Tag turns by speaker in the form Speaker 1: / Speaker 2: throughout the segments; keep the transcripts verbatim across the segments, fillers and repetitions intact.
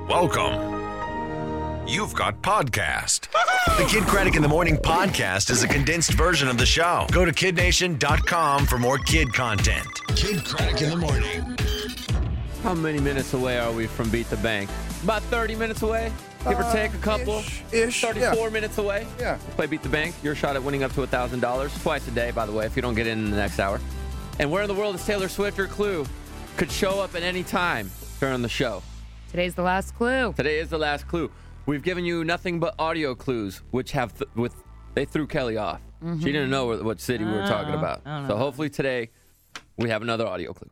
Speaker 1: Welcome. You've got podcast. The Kid Craddock in the Morning podcast is a condensed version of the show. Go to kid nation dot com for more kid content. Kid Craddock in the Morning.
Speaker 2: How many minutes away are we from Beat the Bank? About thirty minutes away, give
Speaker 3: Uh,
Speaker 2: or take a couple.
Speaker 3: ish, ish,
Speaker 2: thirty-four
Speaker 3: yeah.
Speaker 2: minutes away.
Speaker 3: Yeah.
Speaker 2: Play Beat the Bank. Your shot at winning up to one thousand dollars twice a day, by the way, if you don't get in in the next hour. And where in the world is Taylor Swift? Your clue could show up at any time during the show.
Speaker 4: Today's the last clue.
Speaker 2: Today is the last clue. We've given you nothing but audio clues, which have th- with they threw Kelly off.
Speaker 4: Mm-hmm.
Speaker 2: She didn't know what, what city we were talking
Speaker 4: Oh,
Speaker 2: about. So hopefully today we have another audio clue.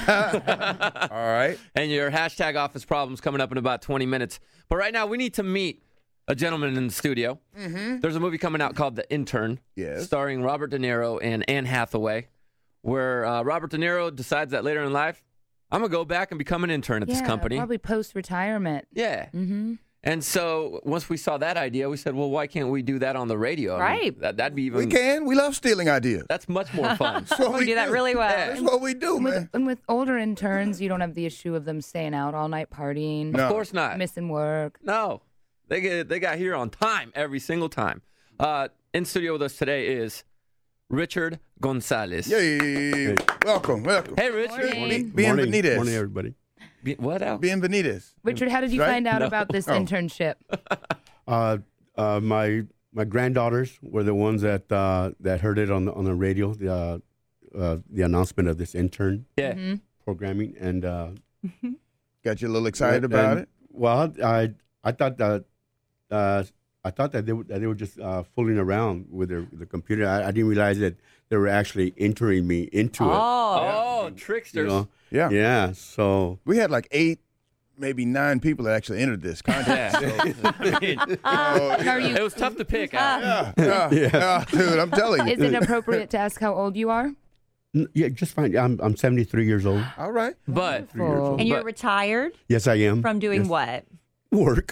Speaker 3: All right.
Speaker 2: And your hashtag office problems coming up in about twenty minutes. But right now we need to meet a gentleman in the studio. Mm-hmm. There's a movie coming out called The Intern,
Speaker 3: Yes.
Speaker 2: starring Robert De Niro and Anne Hathaway, where uh, Robert De Niro decides that later in life, I'm going to go back and become an intern at
Speaker 4: yeah,
Speaker 2: this company.
Speaker 4: Probably post-retirement.
Speaker 2: Yeah.
Speaker 4: Mm-hmm.
Speaker 2: And so once we saw that idea, we said, well, why can't we do that on the radio? I mean,
Speaker 4: Right.
Speaker 2: that, that'd be even.
Speaker 3: We can. We love stealing ideas.
Speaker 2: That's much more fun.
Speaker 3: That's what
Speaker 5: We do that really well.
Speaker 3: That's what we do,
Speaker 4: And with,
Speaker 3: man.
Speaker 4: and with older interns, you don't have the issue of them staying out all night partying,
Speaker 3: No.
Speaker 2: Of course not.
Speaker 4: missing work.
Speaker 2: No, they get they got here on time every single time. Uh, in studio with us today is Richard Gonzalez.
Speaker 3: Yay. Welcome, welcome.
Speaker 2: Hey, Richard.
Speaker 4: Morning.
Speaker 3: Be- Bienvenidos.
Speaker 6: Morning, everybody.
Speaker 2: Be- what else?
Speaker 3: Bienvenidos.
Speaker 4: Richard, how did you
Speaker 3: Right?
Speaker 4: find out
Speaker 2: No.
Speaker 4: about this
Speaker 3: Oh.
Speaker 4: internship?
Speaker 6: Uh, uh, my my granddaughters were the ones that uh, that heard it on the on the radio, the uh, uh, the announcement of this intern
Speaker 2: Yeah.
Speaker 4: Mm-hmm.
Speaker 6: programming, and uh,
Speaker 3: Got you a little excited
Speaker 6: and-
Speaker 3: about
Speaker 6: and-
Speaker 3: it?
Speaker 6: Well, I I thought that uh, I thought that they were, that they were just uh, fooling around with their the computer. I, I didn't realize that they were actually entering me into it.
Speaker 5: Oh,
Speaker 2: Oh, tricksters.
Speaker 6: You know?
Speaker 3: Yeah.
Speaker 6: Yeah. So
Speaker 3: We had like eight, maybe nine people that actually entered this contest.
Speaker 2: Yeah. I mean,
Speaker 4: Are you,
Speaker 2: it was tough to pick out.
Speaker 3: Yeah, yeah, yeah, dude, I'm telling you.
Speaker 4: is it appropriate to ask how old you are?
Speaker 6: n- yeah, just fine. I'm I'm seventy-three years old.
Speaker 3: All right.
Speaker 2: But
Speaker 4: Wonderful.
Speaker 5: and you're
Speaker 2: But-
Speaker 5: retired
Speaker 6: Yes, I am.
Speaker 5: from doing
Speaker 6: Yes.
Speaker 5: what?
Speaker 6: Work.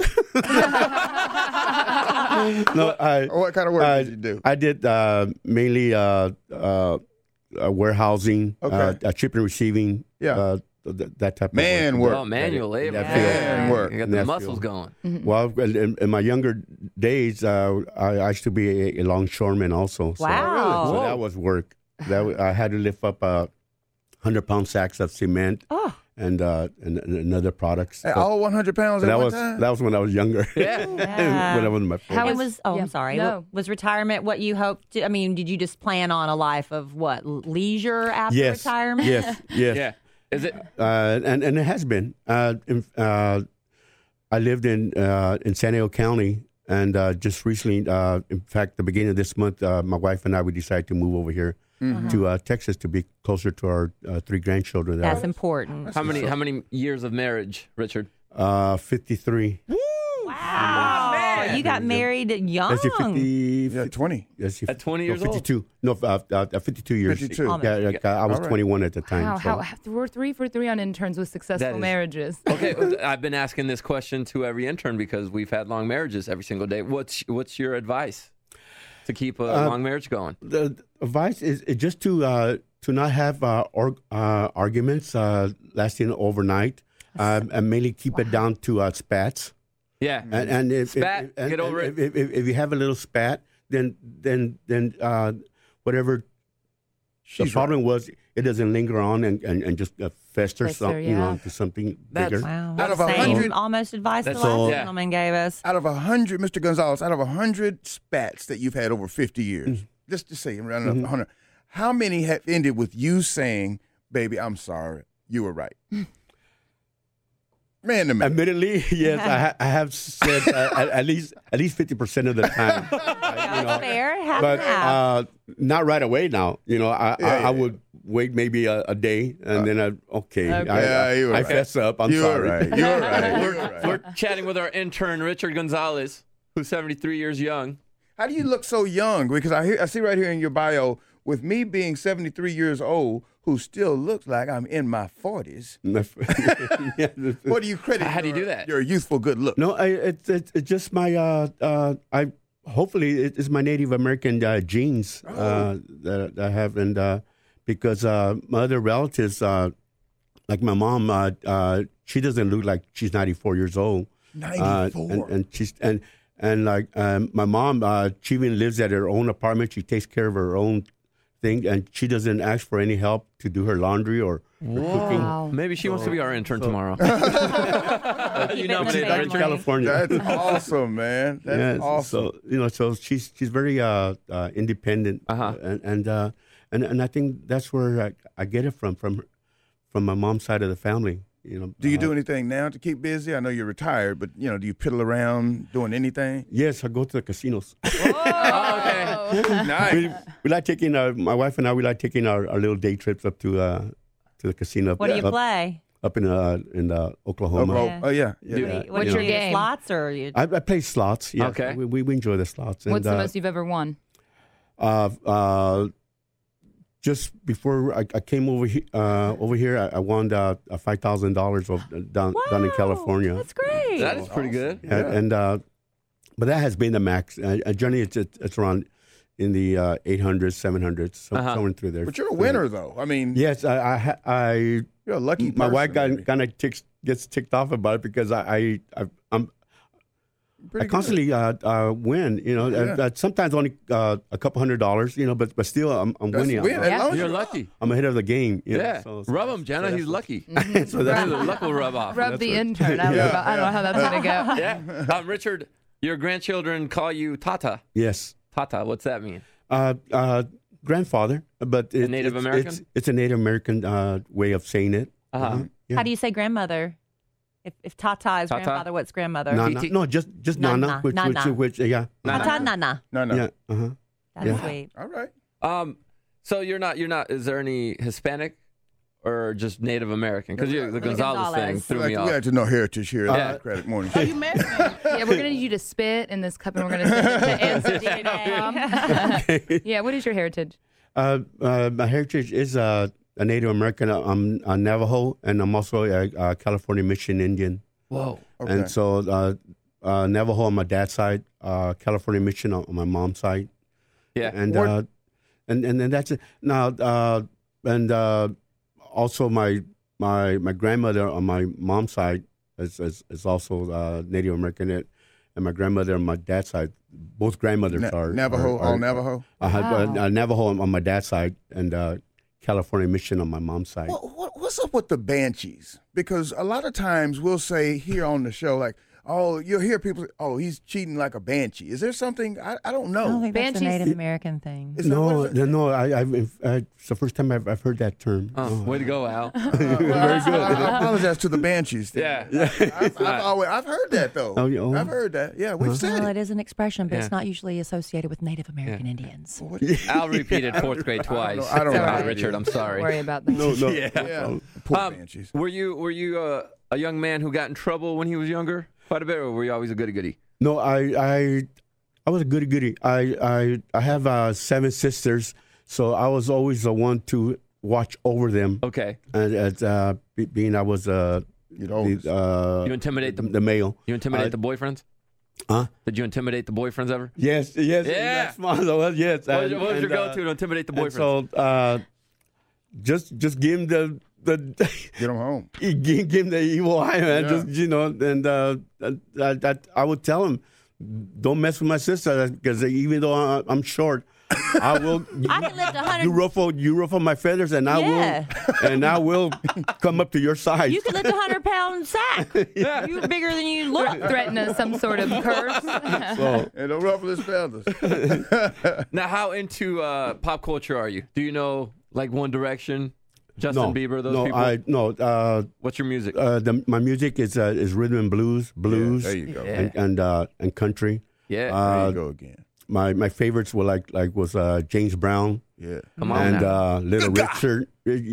Speaker 6: no, I.
Speaker 3: What kind of work
Speaker 6: Uh,
Speaker 3: did you do?
Speaker 6: I did uh, mainly uh, uh, uh, warehousing,
Speaker 3: Okay.
Speaker 6: uh, uh, shipping, receiving,
Speaker 3: Yeah.
Speaker 6: uh, th- that type
Speaker 3: Man
Speaker 6: of
Speaker 3: work.
Speaker 2: oh, manual
Speaker 6: That-
Speaker 2: labor.
Speaker 6: that
Speaker 5: field.
Speaker 3: Man work.
Speaker 2: You got
Speaker 6: In
Speaker 2: the
Speaker 6: that
Speaker 2: muscles
Speaker 6: field.
Speaker 2: going.
Speaker 4: Mm-hmm.
Speaker 6: Well, in, in my younger days, uh, I, I used to be a, a longshoreman also. So,
Speaker 5: Wow.
Speaker 6: So
Speaker 2: Whoa.
Speaker 6: that was work. That w- I had to lift up uh, hundred-pound sacks of cement
Speaker 5: Oh,
Speaker 6: and, uh, and and other products.
Speaker 3: Hey,
Speaker 6: So-
Speaker 3: all one hundred pounds
Speaker 6: so
Speaker 3: at
Speaker 6: that
Speaker 3: one
Speaker 6: was
Speaker 3: time?
Speaker 6: that was when I was younger.
Speaker 2: Yeah.
Speaker 5: Yeah.
Speaker 6: when I was in my
Speaker 4: How
Speaker 6: forties.
Speaker 5: it
Speaker 4: was-
Speaker 5: was. Oh,
Speaker 4: yeah.
Speaker 5: I'm sorry.
Speaker 4: No.
Speaker 5: Was retirement what you hoped? To, I mean, did you just plan on a life of what leisure after
Speaker 6: yes,
Speaker 5: retirement?
Speaker 6: yes, yes.
Speaker 2: Yeah. Is it?
Speaker 6: Uh, and and it has been. Uh, in, uh, I lived in uh, in San Diego County, and uh, just recently, uh, in fact, the beginning of this month, uh, my wife and I we decided to move over here to uh, Texas to be closer to our uh, three grandchildren.
Speaker 5: That's important.
Speaker 2: How many how many years of marriage, Richard?
Speaker 6: Uh, fifty-three.
Speaker 5: Wow, man, you got married young.
Speaker 6: Let's see, fifty.
Speaker 3: Yeah, twenty.
Speaker 6: Let's see,
Speaker 2: At twenty
Speaker 6: no,
Speaker 2: years old?
Speaker 6: fifty-two. No, uh, uh, uh, fifty-two years.
Speaker 3: fifty-two.
Speaker 5: Almost.
Speaker 6: Yeah, like, uh, I was
Speaker 3: All right.
Speaker 6: twenty-one at the time.
Speaker 4: How,
Speaker 6: so.
Speaker 4: how, we're three for three on interns with successful
Speaker 2: That is-
Speaker 4: marriages.
Speaker 2: Okay, I've been asking this question to every intern because we've had long marriages every single day. What's what's your advice to keep a
Speaker 6: Uh,
Speaker 2: long marriage going?
Speaker 6: The the advice is, is just to uh, to not have uh, or, uh, arguments uh, lasting overnight, um, and mainly keep it down to uh, spats.
Speaker 2: Yeah.
Speaker 6: And, and if,
Speaker 2: Spat,
Speaker 6: if, and,
Speaker 2: get over
Speaker 6: and
Speaker 2: it.
Speaker 6: If, if, if you have a little spat, then then then uh, whatever the
Speaker 3: She's
Speaker 6: problem was, it doesn't linger on and, and, and just uh, fester,
Speaker 4: Fester,
Speaker 6: some, you know,
Speaker 4: yeah.
Speaker 6: into something
Speaker 2: That's-
Speaker 6: bigger.
Speaker 5: Wow.
Speaker 3: Out of a
Speaker 5: Same
Speaker 3: hundred-
Speaker 5: almost advice the
Speaker 2: That's
Speaker 5: last
Speaker 6: all-
Speaker 2: Yeah.
Speaker 5: gentleman gave us.
Speaker 3: Out of a hundred, Mister Gonzalez, out of a hundred spats that you've had over fifty years,
Speaker 6: Mm-hmm.
Speaker 3: just to say, around a hundred, how many have ended with you saying, "Baby, I'm sorry, you were right"? Man to man.
Speaker 6: Admittedly, yes, I, ha- I have said uh, at, at least at least fifty percent of the time. uh, you know,
Speaker 5: That's fair. Half
Speaker 6: but
Speaker 5: and half.
Speaker 6: uh, not right away now. You know, I,
Speaker 3: Yeah,
Speaker 6: I,
Speaker 3: yeah,
Speaker 6: I would wait maybe a, a day and then I okay,
Speaker 4: Okay.
Speaker 6: I,
Speaker 3: Yeah, you were
Speaker 6: I
Speaker 3: right.
Speaker 6: fess up. I'm
Speaker 3: you
Speaker 6: sorry.
Speaker 3: were right. You were right. You were right.
Speaker 2: We're chatting with our intern, Richard Gonzalez, who's seventy-three years young.
Speaker 3: How do you look so young? Because I hear, I see right here in your bio, with me being seventy-three years old, who still looks like I'm in my forties.
Speaker 6: Yeah,
Speaker 3: What do you credit?
Speaker 2: How do you
Speaker 3: your-
Speaker 2: do that?
Speaker 3: Your youthful good look.
Speaker 6: no, I, it's it's it's just my uh, uh, I hopefully it- it's my Native American uh, genes uh, that, that I have, and uh, because uh, my other relatives, uh, like my mom, uh, uh, she doesn't look like she's ninety-four years old.
Speaker 3: ninety-four.
Speaker 6: Uh, and, and she's and and like um, my mom, uh, she even lives at her own apartment. She takes care of her own thing, and she doesn't ask for any help to do her laundry or, or cooking.
Speaker 4: Wow.
Speaker 2: Maybe she wants to be our intern tomorrow.
Speaker 5: Keep
Speaker 2: You
Speaker 5: it
Speaker 2: know,
Speaker 5: in the
Speaker 2: Richard,
Speaker 5: family.
Speaker 6: California.
Speaker 3: That's awesome, man. That's
Speaker 6: Yeah,
Speaker 3: awesome.
Speaker 6: So you know, so she's she's very uh, uh, independent,
Speaker 2: Uh-huh.
Speaker 6: and and, uh, and and I think that's where I, I get it from from from my mom's side of the family. You know,
Speaker 3: Do you
Speaker 6: uh,
Speaker 3: do anything now to keep busy? I know you're retired, but you know, do you piddle around doing anything?
Speaker 6: Yes, I go to the casinos.
Speaker 2: Oh, okay.
Speaker 3: Nice.
Speaker 6: we, we like taking our my wife and I. We like taking our, our little day trips up to uh, to the casino. Up,
Speaker 5: What do you
Speaker 6: up,
Speaker 5: play?
Speaker 6: Up in uh, in uh, Oklahoma.
Speaker 3: Oh,
Speaker 5: Yeah.
Speaker 3: oh, yeah. yeah.
Speaker 2: Do-
Speaker 5: What do you-
Speaker 6: Yeah.
Speaker 5: what do
Speaker 4: What's
Speaker 5: you
Speaker 4: your
Speaker 5: do,
Speaker 4: game?
Speaker 5: Slots or you?
Speaker 6: I, I play slots. Yes.
Speaker 2: Okay.
Speaker 6: We, we we enjoy the slots.
Speaker 4: What's
Speaker 6: and,
Speaker 4: the
Speaker 6: uh,
Speaker 4: most you've ever won?
Speaker 6: Uh, uh, just before I, I came over here, uh, over here, I, I won uh, five thousand dollars down down in
Speaker 5: Wow,
Speaker 6: California.
Speaker 5: That's great.
Speaker 2: That is pretty good.
Speaker 6: And, and uh, but that has been the max. Uh, uh, generally, it's, it's it's around in the uh, eight hundreds, seven hundreds, so,
Speaker 2: Uh-huh.
Speaker 6: somewhere through there.
Speaker 3: But you're a winner, though. I mean,
Speaker 6: Yes, I I, ha- I
Speaker 3: you're a lucky
Speaker 6: my
Speaker 3: person,
Speaker 6: wife got
Speaker 3: baby.
Speaker 6: kind of ticks, gets ticked off about it because I I, I I'm.
Speaker 3: Pretty
Speaker 6: I
Speaker 3: good.
Speaker 6: constantly uh, uh, win, you know.
Speaker 3: Yeah.
Speaker 6: Uh, uh, sometimes only uh, a couple hundred dollars, you know, but but still, I'm, I'm
Speaker 3: That's
Speaker 6: winning.
Speaker 3: win.
Speaker 6: I'm,
Speaker 3: As
Speaker 4: Yeah.
Speaker 3: long as
Speaker 2: You're
Speaker 3: you're
Speaker 2: lucky.
Speaker 6: I'm ahead of the game. you know,
Speaker 2: Yeah.
Speaker 6: so- so-
Speaker 2: Rub him, Jenna.
Speaker 6: so
Speaker 2: He's lucky.
Speaker 6: so that's
Speaker 2: The luck will rub off.
Speaker 4: Rub the
Speaker 6: right.
Speaker 4: intern. I don't,
Speaker 3: Yeah,
Speaker 4: know, I don't know how that's going to go.
Speaker 2: Yeah. Um, Richard, your grandchildren call you Tata.
Speaker 6: yes.
Speaker 2: Tata, what's that mean?
Speaker 6: Uh, uh, grandfather, but it,
Speaker 2: Native
Speaker 6: it's,
Speaker 2: American?
Speaker 6: It's, it's a Native American uh, way of saying it.
Speaker 2: Uh-huh.
Speaker 6: Yeah.
Speaker 5: How do you say grandmother? If if Tata is
Speaker 2: Tata?
Speaker 5: grandfather, what's grandmother?
Speaker 6: Nana?
Speaker 2: T-
Speaker 6: No, just just
Speaker 5: Nana,
Speaker 6: Nana, which,
Speaker 5: Nana.
Speaker 6: which which yeah,
Speaker 2: Nana.
Speaker 5: Tata Nana.
Speaker 3: no, no.
Speaker 6: yeah, uh-huh.
Speaker 5: That's
Speaker 6: Yeah.
Speaker 5: sweet.
Speaker 3: All right.
Speaker 2: Um, so you're not, you're not, is there any Hispanic or just Native American? Because the
Speaker 5: The
Speaker 2: Gonzalez, thing
Speaker 5: Gonzalez.
Speaker 2: threw
Speaker 3: We
Speaker 2: me
Speaker 3: like, we
Speaker 2: off.
Speaker 3: like to know heritage here at
Speaker 2: Yeah.
Speaker 3: the Credit Morning
Speaker 7: Oh,
Speaker 3: Show.
Speaker 7: you married me.
Speaker 4: Yeah, we're going to need you to spit in this cup and we're going to send it to answer D N A. Yeah, what is your heritage?
Speaker 6: Uh, uh, my heritage is uh, a Native American. I'm a Navajo, and I'm also a, a California Mission Indian.
Speaker 2: Whoa.
Speaker 3: Okay.
Speaker 6: And so uh, uh, Navajo on my dad's side, uh, California Mission on, on my mom's side.
Speaker 2: Yeah.
Speaker 6: And
Speaker 3: What-
Speaker 6: uh, and and then that's it. Now uh, and uh, also my my my grandmother on my mom's side is is, is also uh, Native American, and my grandmother on my dad's side, both grandmothers
Speaker 3: Na-
Speaker 6: are
Speaker 3: Navajo,
Speaker 6: are-
Speaker 3: all
Speaker 6: are-
Speaker 3: Navajo.
Speaker 6: I had
Speaker 4: Wow.
Speaker 6: uh, uh, Navajo on, on my dad's side and uh, California Mission on my mom's side.
Speaker 3: What, what, what's up with the Banshees? Because a lot of times we'll say here on the show, like, oh, you'll hear people say, oh, he's cheating like a Banshee. Is there something? I, I don't
Speaker 5: I don't
Speaker 3: know.
Speaker 5: think that's a
Speaker 4: Banshees-
Speaker 5: Native American thing.
Speaker 3: Is that- what
Speaker 6: No,
Speaker 3: is it?
Speaker 6: no, no. I, I've, uh, it's the first time I've, I've heard that term.
Speaker 2: Oh,
Speaker 6: Oh.
Speaker 2: way to go, Al.
Speaker 3: Uh, well, I, I apologize to the Banshees. then.
Speaker 2: Yeah.
Speaker 3: I've, I've, always, I've heard that, though.
Speaker 6: Oh, yeah, oh.
Speaker 3: I've heard that. Yeah, we've said
Speaker 5: Well,
Speaker 3: it.
Speaker 5: it is an expression, but
Speaker 2: Yeah.
Speaker 5: it's not usually associated with Native American Indians.
Speaker 3: What-
Speaker 2: Al repeated fourth grade twice.
Speaker 3: I don't know.
Speaker 2: Uh,
Speaker 3: I don't know.
Speaker 2: Richard, I'm
Speaker 4: Don't
Speaker 2: sorry.
Speaker 4: worry about that.
Speaker 6: No, no.
Speaker 2: Yeah.
Speaker 3: Yeah, poor
Speaker 2: Um,
Speaker 3: Banshees.
Speaker 2: Were you were you uh, a young man who got in trouble when he was younger quite a bit, or were you always a goody goody?
Speaker 6: No, I, I, I was a goody goody. I, I, I have uh, seven sisters, so I was always the one to watch over them.
Speaker 2: Okay.
Speaker 6: And as uh, be- being I was uh,
Speaker 3: You'd always.
Speaker 6: the, uh,
Speaker 2: You intimidate
Speaker 6: the,
Speaker 2: the
Speaker 6: the male.
Speaker 2: you intimidate
Speaker 6: Uh,
Speaker 2: the boyfriends?
Speaker 6: Huh?
Speaker 2: Did you intimidate the boyfriends ever?
Speaker 6: Yes, yes,
Speaker 2: Yeah.
Speaker 6: That's my, well, yes.
Speaker 2: What was, your- what was
Speaker 6: and,
Speaker 2: your
Speaker 6: uh,
Speaker 2: go-to to intimidate the
Speaker 6: and
Speaker 2: boyfriends?
Speaker 6: so, uh, just, just give him the, the.
Speaker 3: Get them home.
Speaker 6: give, give him the evil eye, man.
Speaker 3: Yeah.
Speaker 6: Just you know, and uh, that, that I would tell him, don't mess with my sister because even though I- I'm short, I will.
Speaker 5: I can lift a
Speaker 6: You
Speaker 5: hundred.
Speaker 6: ruffle, you ruffle my feathers, and I
Speaker 5: Yeah.
Speaker 6: will, and I will come up to your size.
Speaker 5: You can lift a hundred pound sack. You're bigger than you look.
Speaker 4: Threaten us some sort of curse.
Speaker 6: So,
Speaker 3: And don't ruffle his feathers.
Speaker 2: Now, how into uh, pop culture are you? Do you know like One Direction, Justin
Speaker 6: no,
Speaker 2: Bieber, those
Speaker 6: no,
Speaker 2: people?
Speaker 6: I no. Uh,
Speaker 2: What's your music?
Speaker 6: uh, the, my music is uh, is rhythm and blues, blues,
Speaker 3: Yeah, there you go.
Speaker 6: and and, uh, and country.
Speaker 2: yeah.
Speaker 3: There
Speaker 6: Uh,
Speaker 3: you go again.
Speaker 6: my my favorites were like like was uh, James Brown.
Speaker 3: Yeah.
Speaker 2: Come on
Speaker 6: and
Speaker 2: now.
Speaker 6: uh, Little Richard.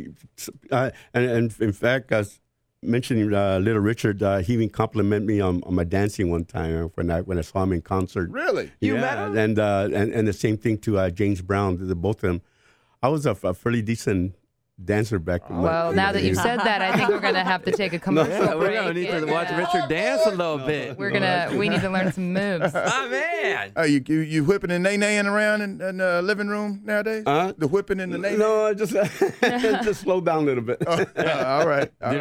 Speaker 6: Uh, and, and in fact, I was mentioning uh, Little Richard. Uh, he even complimented me on, on my dancing one time when I when I saw him in concert.
Speaker 3: Really?
Speaker 2: You
Speaker 6: yeah,
Speaker 2: met him?
Speaker 6: and uh, and and the same thing to uh, James Brown. The both of them. I was a, a fairly decent dancer back. in my-
Speaker 4: Well,
Speaker 6: in
Speaker 4: now
Speaker 6: the
Speaker 4: that you've
Speaker 6: days.
Speaker 4: said that, I think we're going to have to take a commercial
Speaker 2: Yeah, we're
Speaker 4: break.
Speaker 2: gonna need to
Speaker 4: and,
Speaker 2: watch
Speaker 4: uh,
Speaker 2: Richard dance a little bit.
Speaker 4: We're gonna. We need to learn some moves.
Speaker 2: Ah man.
Speaker 3: Oh, you, you you whipping and nay-naying around in, in the living room nowadays?
Speaker 6: Huh?
Speaker 3: The whipping and the nay
Speaker 6: No, I just just slow down a little bit.
Speaker 3: all right. All
Speaker 2: Do you,
Speaker 3: right.
Speaker 2: know,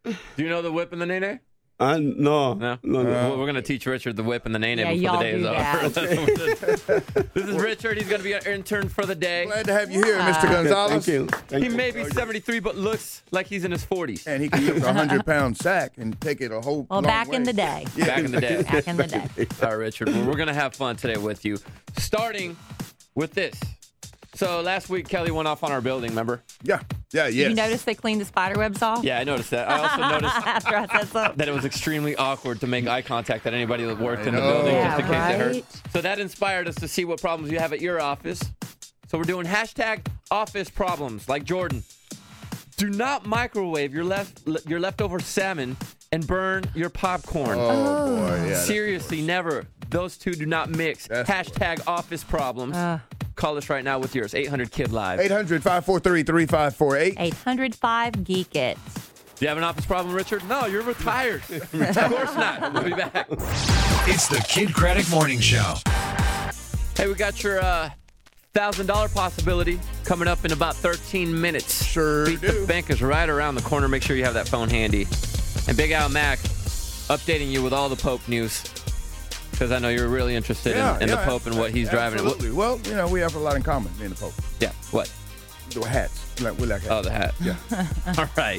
Speaker 2: Do you know the whip and the nene?
Speaker 6: Uh, no,
Speaker 2: No.
Speaker 6: no, no.
Speaker 2: Well, we're going to teach Richard the whip and the nene
Speaker 5: Yeah,
Speaker 2: before
Speaker 5: y'all
Speaker 2: the day
Speaker 5: do
Speaker 2: is over.
Speaker 5: that.
Speaker 2: This is Richard. He's going to be our intern for the day.
Speaker 3: Glad to have you here, Mister Gonzalez.
Speaker 6: Thank you. Thank
Speaker 2: He
Speaker 6: you.
Speaker 2: may be seventy-three, but looks like he's in his forties.
Speaker 3: And he can lift a hundred pound sack and take it a whole.
Speaker 5: Well,
Speaker 3: long
Speaker 5: back in
Speaker 3: way.
Speaker 5: the day.
Speaker 2: Back in the day.
Speaker 5: Back in the day.
Speaker 2: All right, Richard. Well, we're going to have fun today with you. Starting with this. So last week, Kelly went off on our building, remember?
Speaker 3: Yeah, yeah,
Speaker 5: Did
Speaker 3: yes.
Speaker 5: you notice they cleaned the spider webs off?
Speaker 2: Yeah, I noticed that. I also noticed
Speaker 5: After I said so.
Speaker 2: that it was extremely awkward to make eye contact at anybody that worked in the
Speaker 3: know.
Speaker 2: building
Speaker 5: Yeah,
Speaker 2: just in case they
Speaker 5: right?
Speaker 2: hurt. So that inspired us to see what problems you have at your office. So we're doing hashtag office problems, like Jordan. Do not microwave your left your leftover salmon and burn your popcorn.
Speaker 3: Oh boy, yeah. that's
Speaker 2: Seriously, never. Those two do not mix.
Speaker 3: That's the
Speaker 2: hashtag office problems.
Speaker 5: Uh.
Speaker 2: Call us right now with yours. eight hundred kid live.
Speaker 3: eight hundred, five four three, three five four eight.
Speaker 5: eight hundred five Geek It.
Speaker 2: Do you have an office problem, Richard? No, you're retired. Of course not. We'll be back.
Speaker 1: It's the Kid Craddock Morning Show.
Speaker 2: Hey, we got your uh, one thousand dollars possibility coming up in about thirteen minutes.
Speaker 3: Sure
Speaker 2: Beat the
Speaker 3: do.
Speaker 2: Bank is right around the corner. Make sure you have that phone handy. And Big Al Mac updating you with all the Pope news. Because I know you're really interested
Speaker 3: Yeah,
Speaker 2: in, in
Speaker 3: yeah,
Speaker 2: the Pope and what he's driving.
Speaker 3: Absolutely. Well, you know, we have a lot in common, me and the Pope.
Speaker 2: Yeah, what?
Speaker 3: The hats. Like, we like hats.
Speaker 2: Oh, the hat.
Speaker 3: Yeah.
Speaker 2: All right.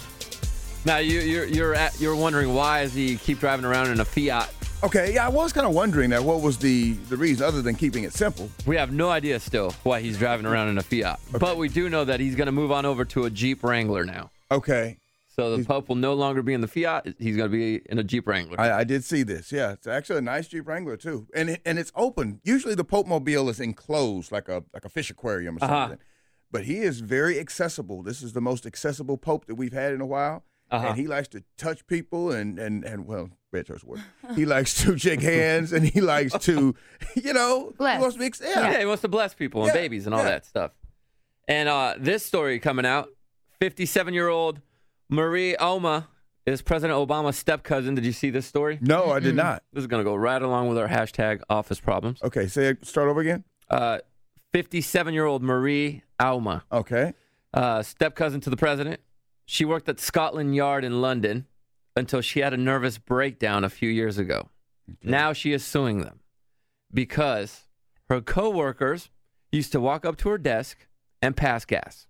Speaker 2: Now, you, you're you're at, you're wondering why does he keep driving around in a Fiat?
Speaker 3: Okay, yeah, I was kind of wondering that. What was the, the reason, other than keeping it simple?
Speaker 2: We have no idea still why he's driving around in a Fiat. But we do know that he's going to move on over to a Jeep Wrangler now.
Speaker 3: Okay.
Speaker 2: So the Pope will no longer be in the Fiat. He's going to be in a Jeep Wrangler.
Speaker 3: I, I did see this. Yeah, it's actually a nice Jeep Wrangler too, and it, and it's open. Usually the Pope Mobile is enclosed like a like a fish aquarium or
Speaker 2: Uh-huh.
Speaker 3: something, but he is very accessible. This is the most accessible Pope that we've had in a while,
Speaker 2: Uh-huh.
Speaker 3: and he likes to touch people and and and well, bad choice of word. He likes to shake hands and he likes to, you know,
Speaker 4: Bless.
Speaker 3: he wants to mix.
Speaker 2: yeah.
Speaker 3: Yeah,
Speaker 2: he wants to bless people and
Speaker 3: Yeah,
Speaker 2: babies and all
Speaker 3: yeah.
Speaker 2: that stuff. And uh, this story coming out, fifty-seven-year-old Marie Oma is President Obama's step cousin. Did you see this story?
Speaker 3: No, I did not.
Speaker 2: This is going to go right along with our hashtag office problems.
Speaker 3: Okay, say it, start over again.
Speaker 2: Uh, fifty-seven-year-old Marie Auma,
Speaker 3: Okay.
Speaker 2: uh, step cousin to the president. She worked at Scotland Yard in London until she had a nervous breakdown a few years ago. Now she is suing them because her coworkers used to walk up to her desk and pass gas.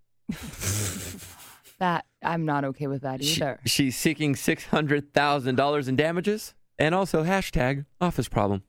Speaker 4: That I'm not okay with that
Speaker 2: She-
Speaker 4: either.
Speaker 2: she's seeking six hundred thousand dollars in damages and also hashtag office problem.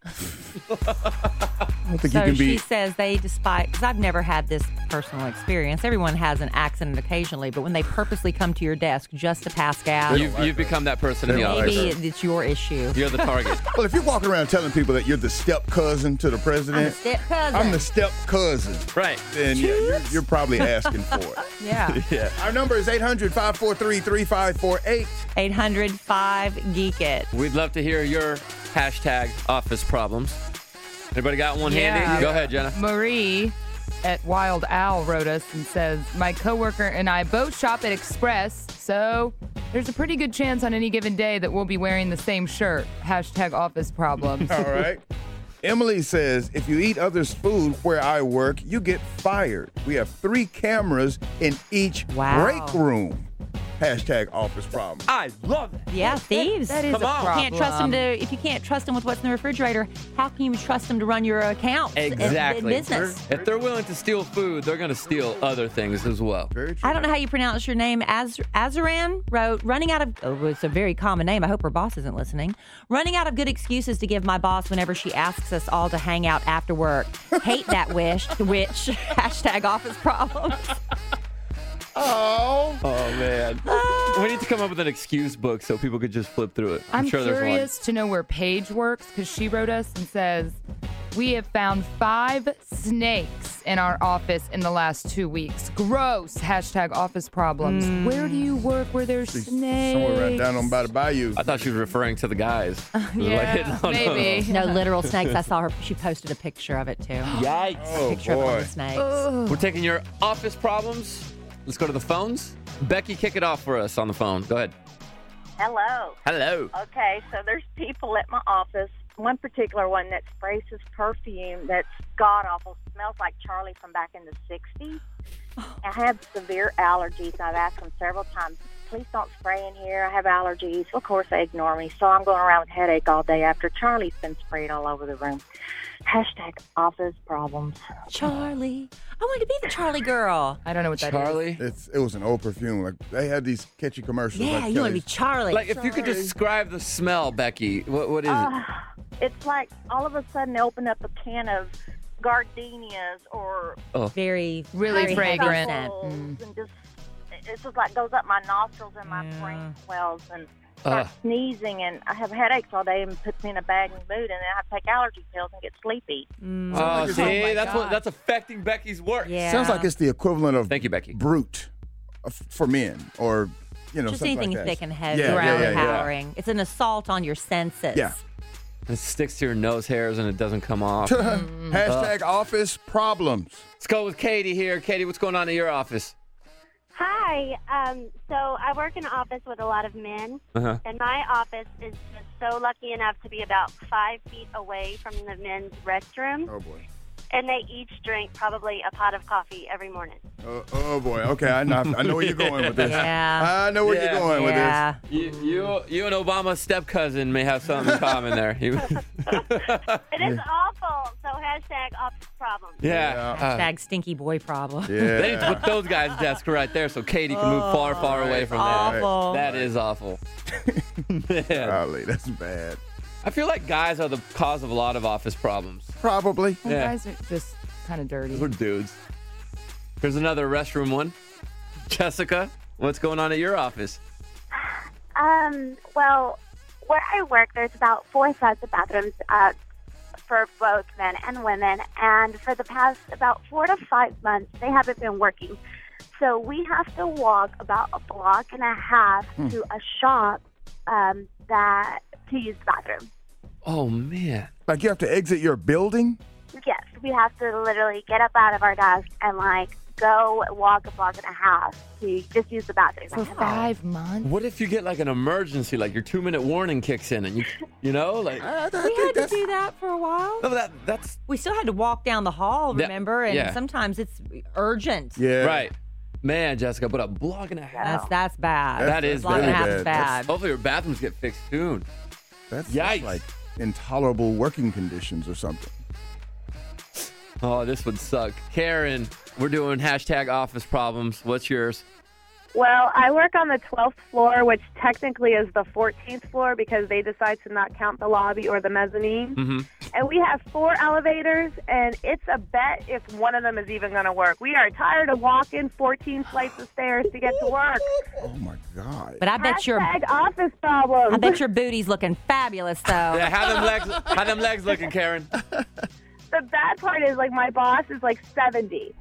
Speaker 3: I don't think
Speaker 5: So
Speaker 3: you can
Speaker 5: she
Speaker 3: be.
Speaker 5: says they, despite, because I've never had this personal experience. Everyone has an accident occasionally, but when they purposely come to your desk just to pass gas,
Speaker 2: You've, you've become that person in the
Speaker 3: They don't like
Speaker 2: office.
Speaker 5: maybe it's your issue.
Speaker 2: You're the target.
Speaker 3: Well, if you're walking around telling people that you're the step cousin to the
Speaker 5: I'm a
Speaker 3: president,
Speaker 5: step cousin.
Speaker 3: I'm the step cousin.
Speaker 2: Right.
Speaker 3: Then yeah, you're, you're probably asking for it.
Speaker 5: yeah.
Speaker 3: Our number is eight hundred, five four three, three five four eight.
Speaker 5: eight hundred five Geek It.
Speaker 2: We'd love to hear your hashtag office problems. Anybody got one
Speaker 4: Yeah.
Speaker 2: handy? Go ahead, Jenna.
Speaker 4: Marie at Wild Owl wrote us and says, my coworker and I both shop at Express, so there's a pretty good chance on any given day that we'll be wearing the same shirt. Hashtag office problems.
Speaker 3: All right. Emily says, if you eat others' food where I work, you get fired. We have three cameras in each
Speaker 5: Wow.
Speaker 3: break room. Hashtag office problem.
Speaker 2: I love it.
Speaker 5: Yeah, thieves.
Speaker 4: That is
Speaker 2: Come
Speaker 4: a
Speaker 2: on.
Speaker 4: problem.
Speaker 5: Can't trust them to. If you can't trust them with what's in the refrigerator, how can you trust them to run your accounts and-
Speaker 2: Exactly.
Speaker 5: and business?
Speaker 2: If they're willing to steal food, they're going to steal other things as well.
Speaker 3: Very true.
Speaker 5: I don't know how you pronounce your name. Az- Azaran wrote, running out of, oh, it's a very common name. I hope her boss isn't listening. Running out of good excuses to give my boss whenever she asks us all to hang out after work. Hate that wish, which, hashtag office problems.
Speaker 3: Oh.
Speaker 2: Oh, man. We need to come up with an excuse book so people could just flip through it. I'm,
Speaker 4: I'm
Speaker 2: sure there's
Speaker 4: curious to know where Paige works because she wrote us and says, we have found five snakes in our office in the last two weeks. Gross. Hashtag office problems. Where do you work where there's snakes?
Speaker 3: Somewhere right down on by the bayou.
Speaker 2: one. I thought she was referring to the guys.
Speaker 4: Yeah,
Speaker 2: no, no.
Speaker 4: maybe.
Speaker 5: No literal snakes. I saw her. She posted a picture of it too.
Speaker 2: Yikes.
Speaker 3: Oh,
Speaker 5: Picture of all
Speaker 3: boy.
Speaker 5: the snakes.
Speaker 2: We're taking your office problems. Let's go to the phones. Becky, kick it off for us on the phone. Go ahead.
Speaker 7: Hello.
Speaker 2: Hello.
Speaker 7: Okay, so there's people at my office, one particular one that sprays his perfume that's god-awful, smells like Charlie from back in the sixties. I have severe allergies. I've asked him several times please don't spray in here. I have allergies. Of course, they ignore me. So I'm going around with headache all day after Charlie's been sprayed all over the room. Hashtag office problems.
Speaker 5: Charlie. I wanted to be the Charlie girl.
Speaker 4: I don't know what that is.
Speaker 2: Charlie?
Speaker 3: It's it was an old perfume. Like they had these catchy commercials.
Speaker 5: Yeah,
Speaker 3: like
Speaker 5: you want to be
Speaker 3: Kelly's.
Speaker 5: Charlie.
Speaker 2: Like, if you could describe the smell, Becky, what what is
Speaker 7: Uh, it's like all of a sudden they open up a can of gardenias or
Speaker 5: very,
Speaker 4: Really
Speaker 5: very
Speaker 4: fragrant.
Speaker 5: heavy scent.
Speaker 7: truffles
Speaker 4: Mm.
Speaker 7: and just it's just like goes up my nostrils and my
Speaker 5: Yeah.
Speaker 7: brain swells and start
Speaker 2: Ugh.
Speaker 7: sneezing, and I have headaches all day and puts me in a bad mood, and then I have to take allergy pills and get sleepy.
Speaker 5: Mm.
Speaker 2: it? Oh,
Speaker 3: it's-
Speaker 2: see,
Speaker 4: Oh my
Speaker 2: that's what
Speaker 4: God.
Speaker 2: that's affecting Becky's work.
Speaker 5: Yeah.
Speaker 3: Sounds like it's the equivalent of
Speaker 2: Thank you, Becky.
Speaker 3: Brute uh, for men, or you know,
Speaker 5: just
Speaker 3: something
Speaker 5: anything
Speaker 3: like that.
Speaker 5: thick and heavy,
Speaker 3: Yeah, yeah, yeah, yeah.
Speaker 5: overpowering. It's an assault on your senses.
Speaker 3: Yeah.
Speaker 2: It sticks to your nose hairs and it doesn't come off.
Speaker 3: Hashtag office problems.
Speaker 2: Let's go with Katie here. Katie, what's going on in your office?
Speaker 8: Hi. Um, so I work in an office with a lot of men,
Speaker 2: Uh-huh.
Speaker 8: and my office is just so lucky enough to be about five feet away from the men's restroom,
Speaker 3: Oh boy.
Speaker 8: and they each drink probably a pot of coffee every morning.
Speaker 3: Oh, oh boy. Okay, I know. I know where you're going with this.
Speaker 5: Yeah.
Speaker 3: I know where
Speaker 2: Yeah.
Speaker 3: you're going with
Speaker 5: Yeah.
Speaker 2: You, you, you and Obama's step cousin may have something in common there. You-
Speaker 8: It is awful. So hashtag office problems.
Speaker 2: yeah. Uh,
Speaker 5: Hashtag stinky boy problem.
Speaker 3: this. Yeah.
Speaker 2: they need to put those guys' desk right there so Katie can move far, far away from there.
Speaker 5: Awful.
Speaker 2: That is awful. Man.
Speaker 3: Golly, that's bad.
Speaker 2: I feel like guys are the cause of a lot of office problems.
Speaker 3: Probably.
Speaker 4: Well,
Speaker 2: Yeah.
Speaker 4: guys are just kind of dirty.
Speaker 2: We're dudes. Here's another restroom one. Jessica, what's going on at your office?
Speaker 8: Um, well, where I work, there's about four sets of bathrooms uh, for both men and women. And for the past about four to five months, they haven't been working. So we have to walk about a block and a half to a shop um, that to use the bathroom.
Speaker 2: Oh, man.
Speaker 3: Like you have to exit your building.
Speaker 8: Yes, we have to literally get up out of our desk and like go walk a block and a half to just use the bathroom.
Speaker 4: For five months?
Speaker 2: What if you get like an emergency, like your two minute warning kicks in and you, you know, like,
Speaker 3: I, I
Speaker 5: We
Speaker 3: think
Speaker 5: had to
Speaker 3: that's-
Speaker 5: do that for a while.
Speaker 2: no, that, that's
Speaker 5: We still had to walk down the hall,
Speaker 2: Yeah,
Speaker 5: remember? And
Speaker 2: yeah.
Speaker 5: sometimes it's urgent.
Speaker 3: Yeah.
Speaker 2: right. Man, Jessica, but a block and a half.
Speaker 5: That's that's bad.
Speaker 2: That is
Speaker 5: block and a
Speaker 2: really
Speaker 5: half
Speaker 3: bad.
Speaker 5: is bad.
Speaker 2: Hopefully your bathrooms get fixed soon.
Speaker 3: That's,
Speaker 2: Yikes.
Speaker 3: that's like intolerable working conditions or something.
Speaker 2: Oh, this would suck. Karen, we're doing hashtag office problems. What's yours?
Speaker 9: Well, I work on the twelfth floor, which technically is the fourteenth floor because they decide to not count the lobby or the mezzanine.
Speaker 2: Mm-hmm.
Speaker 9: And we have four elevators, and it's a bet if one of them is even going to work. We are tired of walking fourteen flights of stairs to get to work.
Speaker 3: Oh my God.
Speaker 5: But I bet your
Speaker 9: Hashtag office problems.
Speaker 5: I bet your booty's looking fabulous though.
Speaker 2: Yeah, how them legs, how them legs looking, Karen?
Speaker 9: The bad part is, like, my boss is, like, seventy.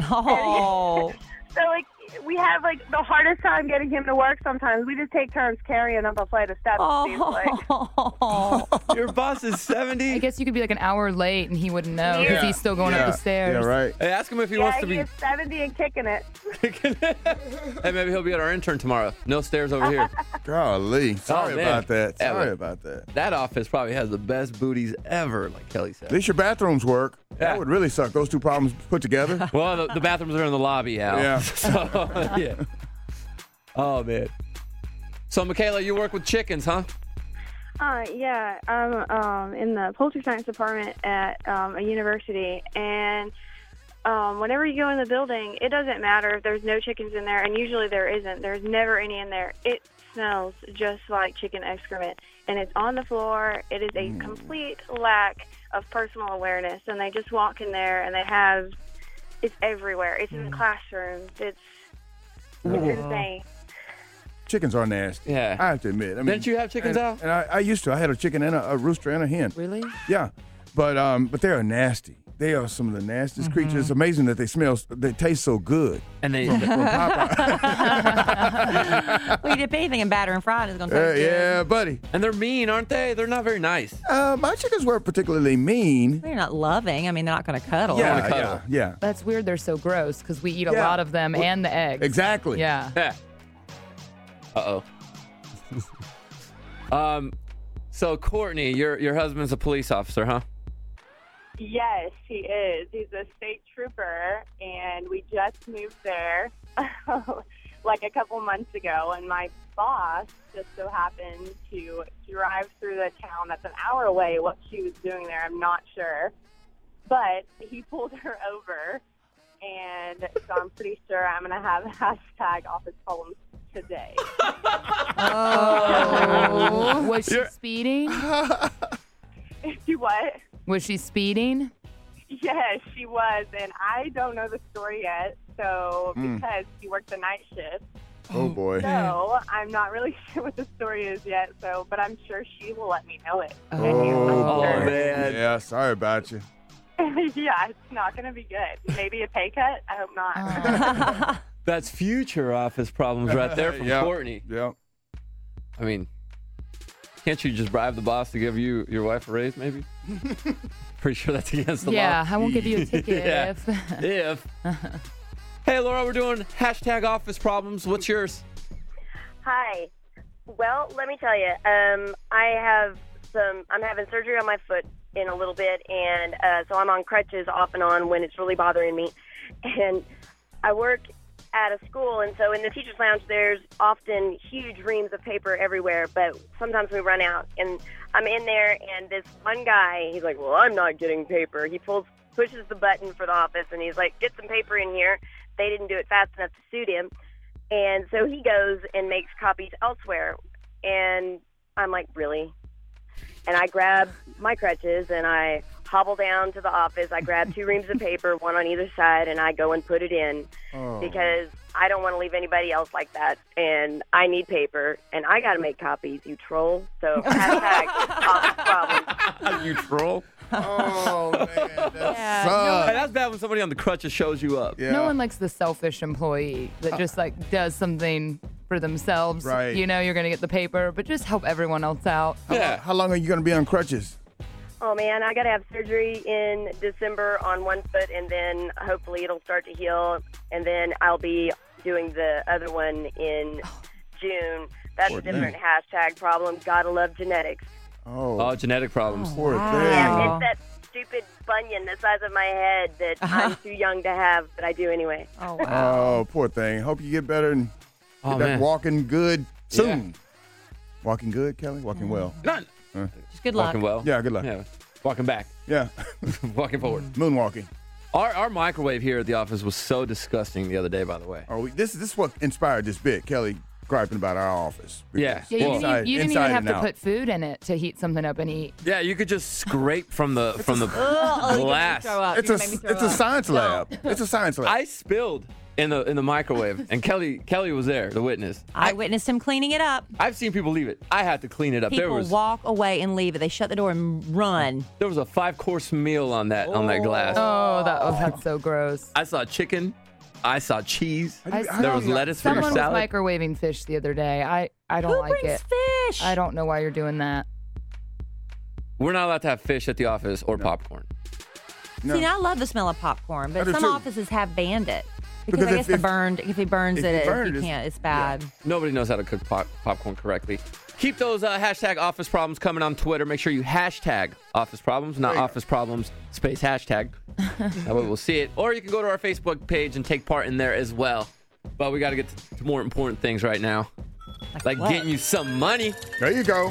Speaker 5: Oh.
Speaker 9: So, like, we have, like, the hardest time getting him to work sometimes. We just take turns carrying up a flight of steps, it seems like.
Speaker 5: Oh.
Speaker 2: Your boss is
Speaker 4: I
Speaker 2: seventy.
Speaker 4: guess you could be like an hour late and he wouldn't know because
Speaker 3: Yeah.
Speaker 4: he's still going
Speaker 3: yeah.
Speaker 4: up the stairs.
Speaker 3: Yeah, right.
Speaker 2: Hey, ask him if he
Speaker 9: Yeah,
Speaker 2: wants to
Speaker 9: he
Speaker 2: be.
Speaker 9: is seventy and kicking it.
Speaker 2: Hey, maybe he'll be at our intern tomorrow. No stairs over here.
Speaker 3: Golly. Sorry
Speaker 2: Oh, man.
Speaker 3: about that.
Speaker 2: Yeah,
Speaker 3: Sorry
Speaker 2: but-
Speaker 3: about that.
Speaker 2: That office probably has the best booties ever, like Kelly said.
Speaker 3: At least your bathrooms work.
Speaker 2: Yeah.
Speaker 3: That would really suck. Those two problems put together.
Speaker 2: Well, the, the bathrooms are in the lobby, Al.
Speaker 3: Yeah.
Speaker 2: So, yeah. Oh, man. So, Michaela, you work with chickens, huh?
Speaker 9: Uh, yeah, I'm um, in the poultry science department at um, a university, and um, whenever you go in the building, it doesn't matter if there's no chickens in there, and usually there isn't. There's never any in there. It smells just like chicken excrement, and it's on the floor. It is a complete lack of personal awareness, and they just walk in there, and they have, it's everywhere. It's in the classrooms. It's, it's insane.
Speaker 3: Chickens are nasty.
Speaker 2: Yeah.
Speaker 3: I have to admit. I mean,
Speaker 2: Didn't you have chickens,
Speaker 3: and,
Speaker 2: Al?
Speaker 3: And I, I used to. I had a chicken and a, a rooster and a hen.
Speaker 4: Really?
Speaker 3: Yeah, but um, but they are nasty. They are some of the nastiest creatures. It's amazing that they smell. They taste so good.
Speaker 2: And they.
Speaker 3: From Popeye.
Speaker 5: Well, you dip anything in batter and fried is going to
Speaker 3: Uh,
Speaker 5: taste good.
Speaker 3: yeah, buddy.
Speaker 2: And they're mean, aren't they? They're not very nice.
Speaker 3: Uh, my chickens weren't particularly mean.
Speaker 5: They're not loving. I mean, they're not going to cuddle.
Speaker 3: Yeah,
Speaker 2: wanna
Speaker 3: yeah,
Speaker 2: cuddle.
Speaker 3: yeah.
Speaker 4: That's weird. They're so gross because we eat a
Speaker 3: Yeah.
Speaker 4: lot of them
Speaker 3: Well,
Speaker 4: and the eggs.
Speaker 3: Exactly.
Speaker 4: Yeah.
Speaker 2: Yeah. Uh oh. um. So Courtney, your your husband's a police officer, huh?
Speaker 9: Yes, he is. He's a state trooper, and we just moved there. like a couple months ago, and my boss just so happened to drive through the town that's an hour away. What she was doing there, I'm not sure. But he pulled her over, and so I'm pretty sure I'm going to have hashtag office problems today.
Speaker 4: Oh. Was she speeding?
Speaker 9: She what?
Speaker 4: Was she speeding?
Speaker 9: Yes, she was, and I don't know the story yet, so
Speaker 3: Mm.
Speaker 9: because she worked the night shift.
Speaker 3: Oh, boy.
Speaker 9: So I'm not really sure what the story is yet, so but I'm sure she will let me know it.
Speaker 3: Oh,
Speaker 2: Oh, man.
Speaker 3: Yeah, sorry about you.
Speaker 9: Yeah, it's not going to be good. Maybe a pay cut? I hope not.
Speaker 2: That's future office problems right there from
Speaker 3: Yeah.
Speaker 2: Courtney.
Speaker 3: Yeah.
Speaker 2: I mean, can't you just bribe the boss to give you your wife a raise, maybe? Pretty sure that's against the
Speaker 4: Yeah,
Speaker 2: law.
Speaker 4: I won't give you a ticket
Speaker 2: Yeah.
Speaker 4: if.
Speaker 2: If. Hey, Laura, we're doing hashtag office problems. What's yours?
Speaker 10: Hi. Well, let me tell you. Um, I have some. I'm having surgery on my foot in a little bit, and uh, so I'm on crutches off and on when it's really bothering me. And I work at a school, and so in the teacher's lounge, there's often huge reams of paper everywhere. But sometimes we run out, and I'm in there, and this one guy, he's like, "Well, I'm not getting paper." He pulls, pushes the button for the office, and he's like, "Get some paper in here." They didn't do it fast enough to suit him. And so he goes and makes copies elsewhere. And I'm like, really? And I grab my crutches and I hobble down to the office. I grab two reams of paper, one on either side, and I go and put it in
Speaker 3: Oh.
Speaker 10: because I don't want to leave anybody else like that. And I need paper, and I got to make copies, you troll. So hashtag office problems.
Speaker 2: You troll.
Speaker 3: Oh, man. That
Speaker 4: Yeah,
Speaker 3: sucks.
Speaker 2: Hey, that's bad when somebody on the crutches shows you up.
Speaker 3: Yeah.
Speaker 4: No one likes the selfish employee that just like does something for themselves.
Speaker 3: Right.
Speaker 4: You know, you're going to get the paper, but just help everyone else out.
Speaker 2: Yeah.
Speaker 3: How long are you going to be on crutches?
Speaker 10: Oh, man, I got to have surgery in December on one foot, and then hopefully it'll start to heal, and then I'll be doing the other one in June. That's
Speaker 3: Poor
Speaker 10: a different
Speaker 3: thing.
Speaker 10: hashtag problem. Gotta love genetics.
Speaker 3: Oh,
Speaker 2: Oh, genetic problems.
Speaker 3: poor
Speaker 5: wow.
Speaker 3: thing.
Speaker 10: Yeah, it's that stupid bunion the size of my head that I'm too young to have, but I do anyway.
Speaker 5: Oh, wow.
Speaker 3: Oh, poor thing. Hope you get better and get
Speaker 2: Oh,
Speaker 3: back
Speaker 2: man.
Speaker 3: walking good soon. Walking good, Kelly? Walking well.
Speaker 2: None.
Speaker 5: Just good luck.
Speaker 2: Walking well.
Speaker 3: Yeah, good luck.
Speaker 2: Yeah. Walking back.
Speaker 3: Yeah.
Speaker 2: Walking forward.
Speaker 3: Moonwalking.
Speaker 2: Our, our microwave here at the office was so disgusting the other day, by the way.
Speaker 3: Oh, we, this, this is what inspired this bit. Kelly griping about our office.
Speaker 2: Yeah.
Speaker 4: Yeah, you
Speaker 2: Well,
Speaker 4: didn't, even, you didn't
Speaker 3: inside
Speaker 4: even have
Speaker 3: and
Speaker 4: to
Speaker 3: out.
Speaker 4: put food in it to heat something up and eat.
Speaker 2: Yeah, you could just scrape from the from the
Speaker 5: Ugh,
Speaker 2: glass.
Speaker 5: Throw up.
Speaker 3: It's
Speaker 5: You're
Speaker 3: a,
Speaker 5: gonna make me
Speaker 3: it's
Speaker 5: throw
Speaker 3: a
Speaker 5: up.
Speaker 3: science lab. It's a science lab.
Speaker 2: I spilled in the in the microwave, and Kelly Kelly was there, the witness.
Speaker 5: I witnessed him cleaning it up.
Speaker 2: I've seen people leave it. I had to clean it up. there
Speaker 5: People
Speaker 2: was
Speaker 5: walk away and leave it. They shut the door and run.
Speaker 2: there was a five course meal on that on that glass.
Speaker 4: Oh, that was that's so gross.
Speaker 2: I saw chicken. I saw cheese.
Speaker 3: How do you-
Speaker 4: I
Speaker 3: how
Speaker 2: There
Speaker 3: do
Speaker 2: was
Speaker 3: you-
Speaker 2: lettuce for your
Speaker 4: Someone was
Speaker 2: salad.
Speaker 4: microwaving fish the other day. I, I don't
Speaker 5: Who
Speaker 4: like
Speaker 5: brings
Speaker 4: it.
Speaker 5: fish?
Speaker 4: I don't know why you're doing that.
Speaker 2: We're not allowed to have fish at the office or popcorn.
Speaker 3: No.
Speaker 5: See, now I love the smell of popcorn,
Speaker 3: I
Speaker 5: but
Speaker 3: do
Speaker 5: some
Speaker 3: too.
Speaker 5: offices have banned it. Because,
Speaker 3: Because
Speaker 5: I
Speaker 3: if-
Speaker 5: guess the
Speaker 3: if-
Speaker 5: burned, if he burns
Speaker 3: if
Speaker 5: it,
Speaker 3: you
Speaker 5: if
Speaker 3: burn
Speaker 5: you
Speaker 3: it, it's-
Speaker 5: can't, it's bad.
Speaker 2: Nobody knows how to cook pop- popcorn correctly. Keep those uh, hashtag office problems coming on Twitter. Make sure you hashtag office problems, not
Speaker 3: There you
Speaker 2: office problems, space hashtag. That way we'll see it. Or you can go to our Facebook page and take part in there as well. But we got to get to, to more important things right now. Like
Speaker 5: what?
Speaker 2: getting you some money.
Speaker 3: There you go.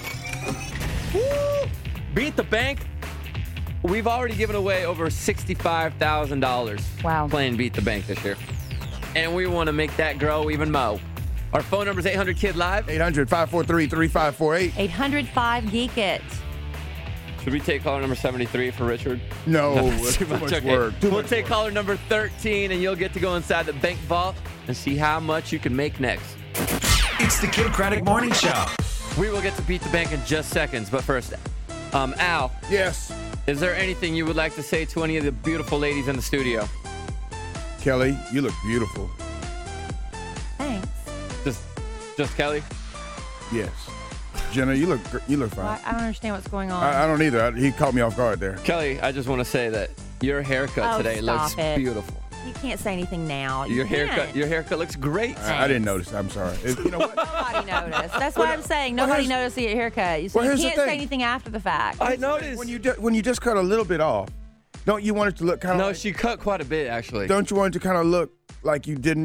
Speaker 2: Beat the bank. We've already given away over sixty-five thousand dollars
Speaker 4: Wow.
Speaker 2: playing Beat the Bank this year. And we want to make that grow even more. Our phone number is eight hundred kid live.
Speaker 3: eight hundred, five four three, three five four eight.
Speaker 5: eight hundred five Geek It.
Speaker 2: Should we take caller number seventy-three for Richard?
Speaker 3: No,
Speaker 2: That's
Speaker 3: it's too much
Speaker 2: Okay.
Speaker 3: work. Too
Speaker 2: we'll
Speaker 3: much
Speaker 2: take
Speaker 3: work.
Speaker 2: caller number thirteen, and you'll get to go inside the bank vault and see how much you can make next.
Speaker 1: It's the Kid Craddock Morning Show.
Speaker 2: We will get to beat the bank in just seconds, but first, um, Al,
Speaker 3: Yes.
Speaker 2: is there anything you would like to say to any of the beautiful ladies in the studio?
Speaker 3: Kelly, you look beautiful.
Speaker 5: Thanks.
Speaker 2: Just, just Kelly.
Speaker 3: Yes. Jenna, you look gr- you look fine.
Speaker 5: Well, I I don't understand what's going on.
Speaker 3: I, I don't either. I, he caught me off guard there.
Speaker 2: Kelly, I just want to say that your haircut
Speaker 5: Oh,
Speaker 2: today
Speaker 5: stop
Speaker 2: looks
Speaker 5: it.
Speaker 2: beautiful.
Speaker 5: You can't say anything now. You
Speaker 2: Your
Speaker 5: can't.
Speaker 2: haircut, your haircut looks great.
Speaker 3: I, I didn't notice. I'm sorry. It- you know what?
Speaker 5: Nobody noticed. That's what I'm saying.
Speaker 3: well,
Speaker 5: Nobody
Speaker 3: here's-
Speaker 5: noticed your haircut. You, so
Speaker 3: well,
Speaker 5: you
Speaker 3: here's the
Speaker 5: can't say
Speaker 3: thing.
Speaker 5: anything after the fact.
Speaker 2: I noticed.
Speaker 3: When you ju- when you just cut a little bit off, don't you want it to look kind of?
Speaker 2: No,
Speaker 3: like,
Speaker 2: she cut quite a bit actually.
Speaker 3: Don't you want it to kind of look like you didn't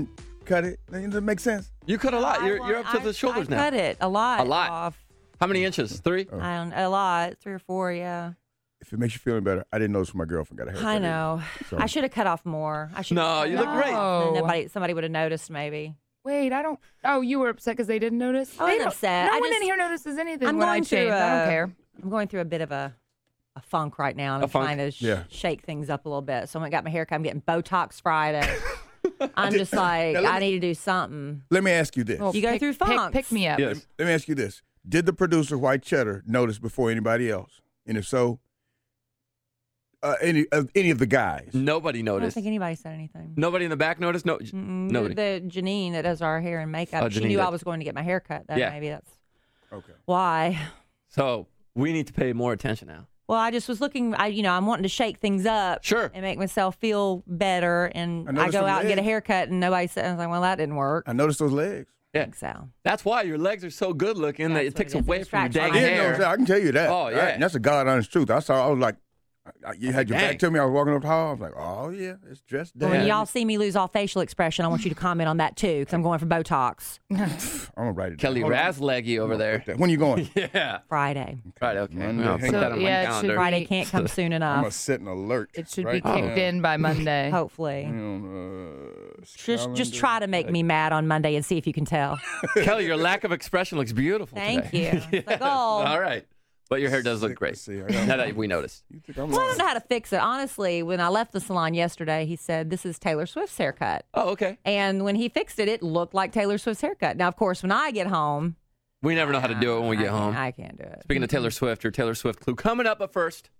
Speaker 3: cut it. Does it make sense?
Speaker 2: You cut a lot.
Speaker 5: I
Speaker 2: You're
Speaker 5: want-
Speaker 2: you're up to
Speaker 5: I-
Speaker 2: the shoulders
Speaker 5: I
Speaker 2: now.
Speaker 5: cut it a lot.
Speaker 2: A lot.
Speaker 5: Off.
Speaker 2: How many inches? Three?
Speaker 5: I don't. A lot. Three or four. Yeah.
Speaker 3: If it makes you feeling better, I didn't notice when my girlfriend got a haircut.
Speaker 5: I know.
Speaker 3: So-
Speaker 5: I should have cut off more. I should.
Speaker 2: No, you look great.
Speaker 4: No.
Speaker 5: Nobody. Somebody would have noticed. Maybe.
Speaker 4: Wait, I don't. Oh, you were upset because they didn't notice?
Speaker 5: I wasn't
Speaker 4: They don't-
Speaker 5: upset.
Speaker 4: No
Speaker 5: I
Speaker 4: one
Speaker 5: just-
Speaker 4: in here notices anything
Speaker 5: I'm
Speaker 4: when I
Speaker 5: going through
Speaker 4: change. I don't
Speaker 5: a-
Speaker 4: care.
Speaker 5: I'm going through a bit of a, a funk right now, and
Speaker 2: A
Speaker 5: I'm
Speaker 2: funk?
Speaker 5: trying to sh-
Speaker 3: Yeah.
Speaker 5: shake things up a little bit. So I went and got my haircut. I'm getting Botox Friday. I'm just like,
Speaker 3: Now, let
Speaker 5: I
Speaker 3: me-
Speaker 5: need to do something.
Speaker 3: Let me ask you this.
Speaker 4: Well,
Speaker 5: You go
Speaker 4: pick-
Speaker 5: through
Speaker 4: pick-
Speaker 5: funks.
Speaker 4: Pick me up.
Speaker 2: Yes.
Speaker 3: Let me ask you this. Did the producer, White Cheddar, notice before anybody else? And if so, uh, any, of any of the guys?
Speaker 2: Nobody
Speaker 5: I don't
Speaker 2: noticed.
Speaker 5: think anybody said anything.
Speaker 2: Nobody in the back noticed? No.
Speaker 5: Mm-mm.
Speaker 2: Nobody.
Speaker 5: The Janine that does our hair and makeup,
Speaker 2: Oh,
Speaker 5: she
Speaker 2: Janine
Speaker 5: knew
Speaker 2: did.
Speaker 5: I was going to get my hair cut. Then
Speaker 2: Yeah.
Speaker 5: maybe that's
Speaker 3: Okay.
Speaker 5: why.
Speaker 2: So we need to pay more attention now.
Speaker 5: Well, I just was looking. I, you know, I'm wanting to shake things up,
Speaker 2: Sure.
Speaker 5: and make myself feel better. And
Speaker 3: I
Speaker 5: I,
Speaker 3: noticed
Speaker 5: go
Speaker 3: some
Speaker 5: out and get a
Speaker 3: legs.
Speaker 5: haircut, and nobody said. I was like, well, that didn't work.
Speaker 3: I noticed those legs.
Speaker 2: Yeah.
Speaker 5: I think so.
Speaker 2: That's why your legs are so good looking that
Speaker 5: That's
Speaker 2: it
Speaker 5: what
Speaker 2: takes
Speaker 5: it is.
Speaker 2: away
Speaker 5: It's
Speaker 2: from your dang
Speaker 5: distraction.
Speaker 3: I didn't
Speaker 2: hair.
Speaker 3: notice that. I can tell you that.
Speaker 2: Oh, yeah.
Speaker 3: Right? And that's a God honest truth. I saw. I was like, I- you had your
Speaker 2: Dang.
Speaker 3: back to me. I was walking up the hall. I was like, oh yeah, it's dressed
Speaker 5: Well,
Speaker 3: down.
Speaker 5: when y'all see me lose all facial expression, I want you to comment on that too, because I'm going for Botox
Speaker 3: I'm gonna write it.
Speaker 2: Kelly
Speaker 3: down. Hold on.
Speaker 2: Rasleggy over there.
Speaker 3: When you going?
Speaker 2: Yeah.
Speaker 5: Friday.
Speaker 2: Right, okay.
Speaker 3: Monday.
Speaker 2: I'll put
Speaker 3: So,
Speaker 2: that on my
Speaker 4: yeah, it should
Speaker 2: calendar.
Speaker 4: be-
Speaker 5: Friday can't come soon
Speaker 3: I'm gonna
Speaker 5: enough.
Speaker 3: set an alert.
Speaker 4: It should
Speaker 3: right
Speaker 4: be kicked
Speaker 3: now.
Speaker 4: in by Monday.
Speaker 5: Hopefully.
Speaker 3: On, uh,
Speaker 5: Just just
Speaker 3: calendar.
Speaker 5: try to make me mad on Monday and see if you can tell.
Speaker 2: Kelly, your lack of expression looks beautiful
Speaker 5: Thank
Speaker 2: today.
Speaker 5: you. It's like, oh.
Speaker 2: All right. But your hair does look
Speaker 3: Sick
Speaker 2: great.
Speaker 3: to see. I got-
Speaker 2: Now that we noticed.
Speaker 3: You think I'm
Speaker 5: Well, I
Speaker 3: lying?
Speaker 5: don't know how to fix it. Honestly, when I left the salon yesterday, he said, this is Taylor Swift's haircut.
Speaker 2: Oh, okay.
Speaker 5: And when he fixed it, it looked like Taylor Swift's haircut. Now, of course, when I get home,
Speaker 2: We never know how to do it when we
Speaker 5: I
Speaker 2: get
Speaker 5: can't-
Speaker 2: home.
Speaker 5: I can't do it.
Speaker 2: Speaking of Taylor Swift, your Taylor Swift clue coming up, but first.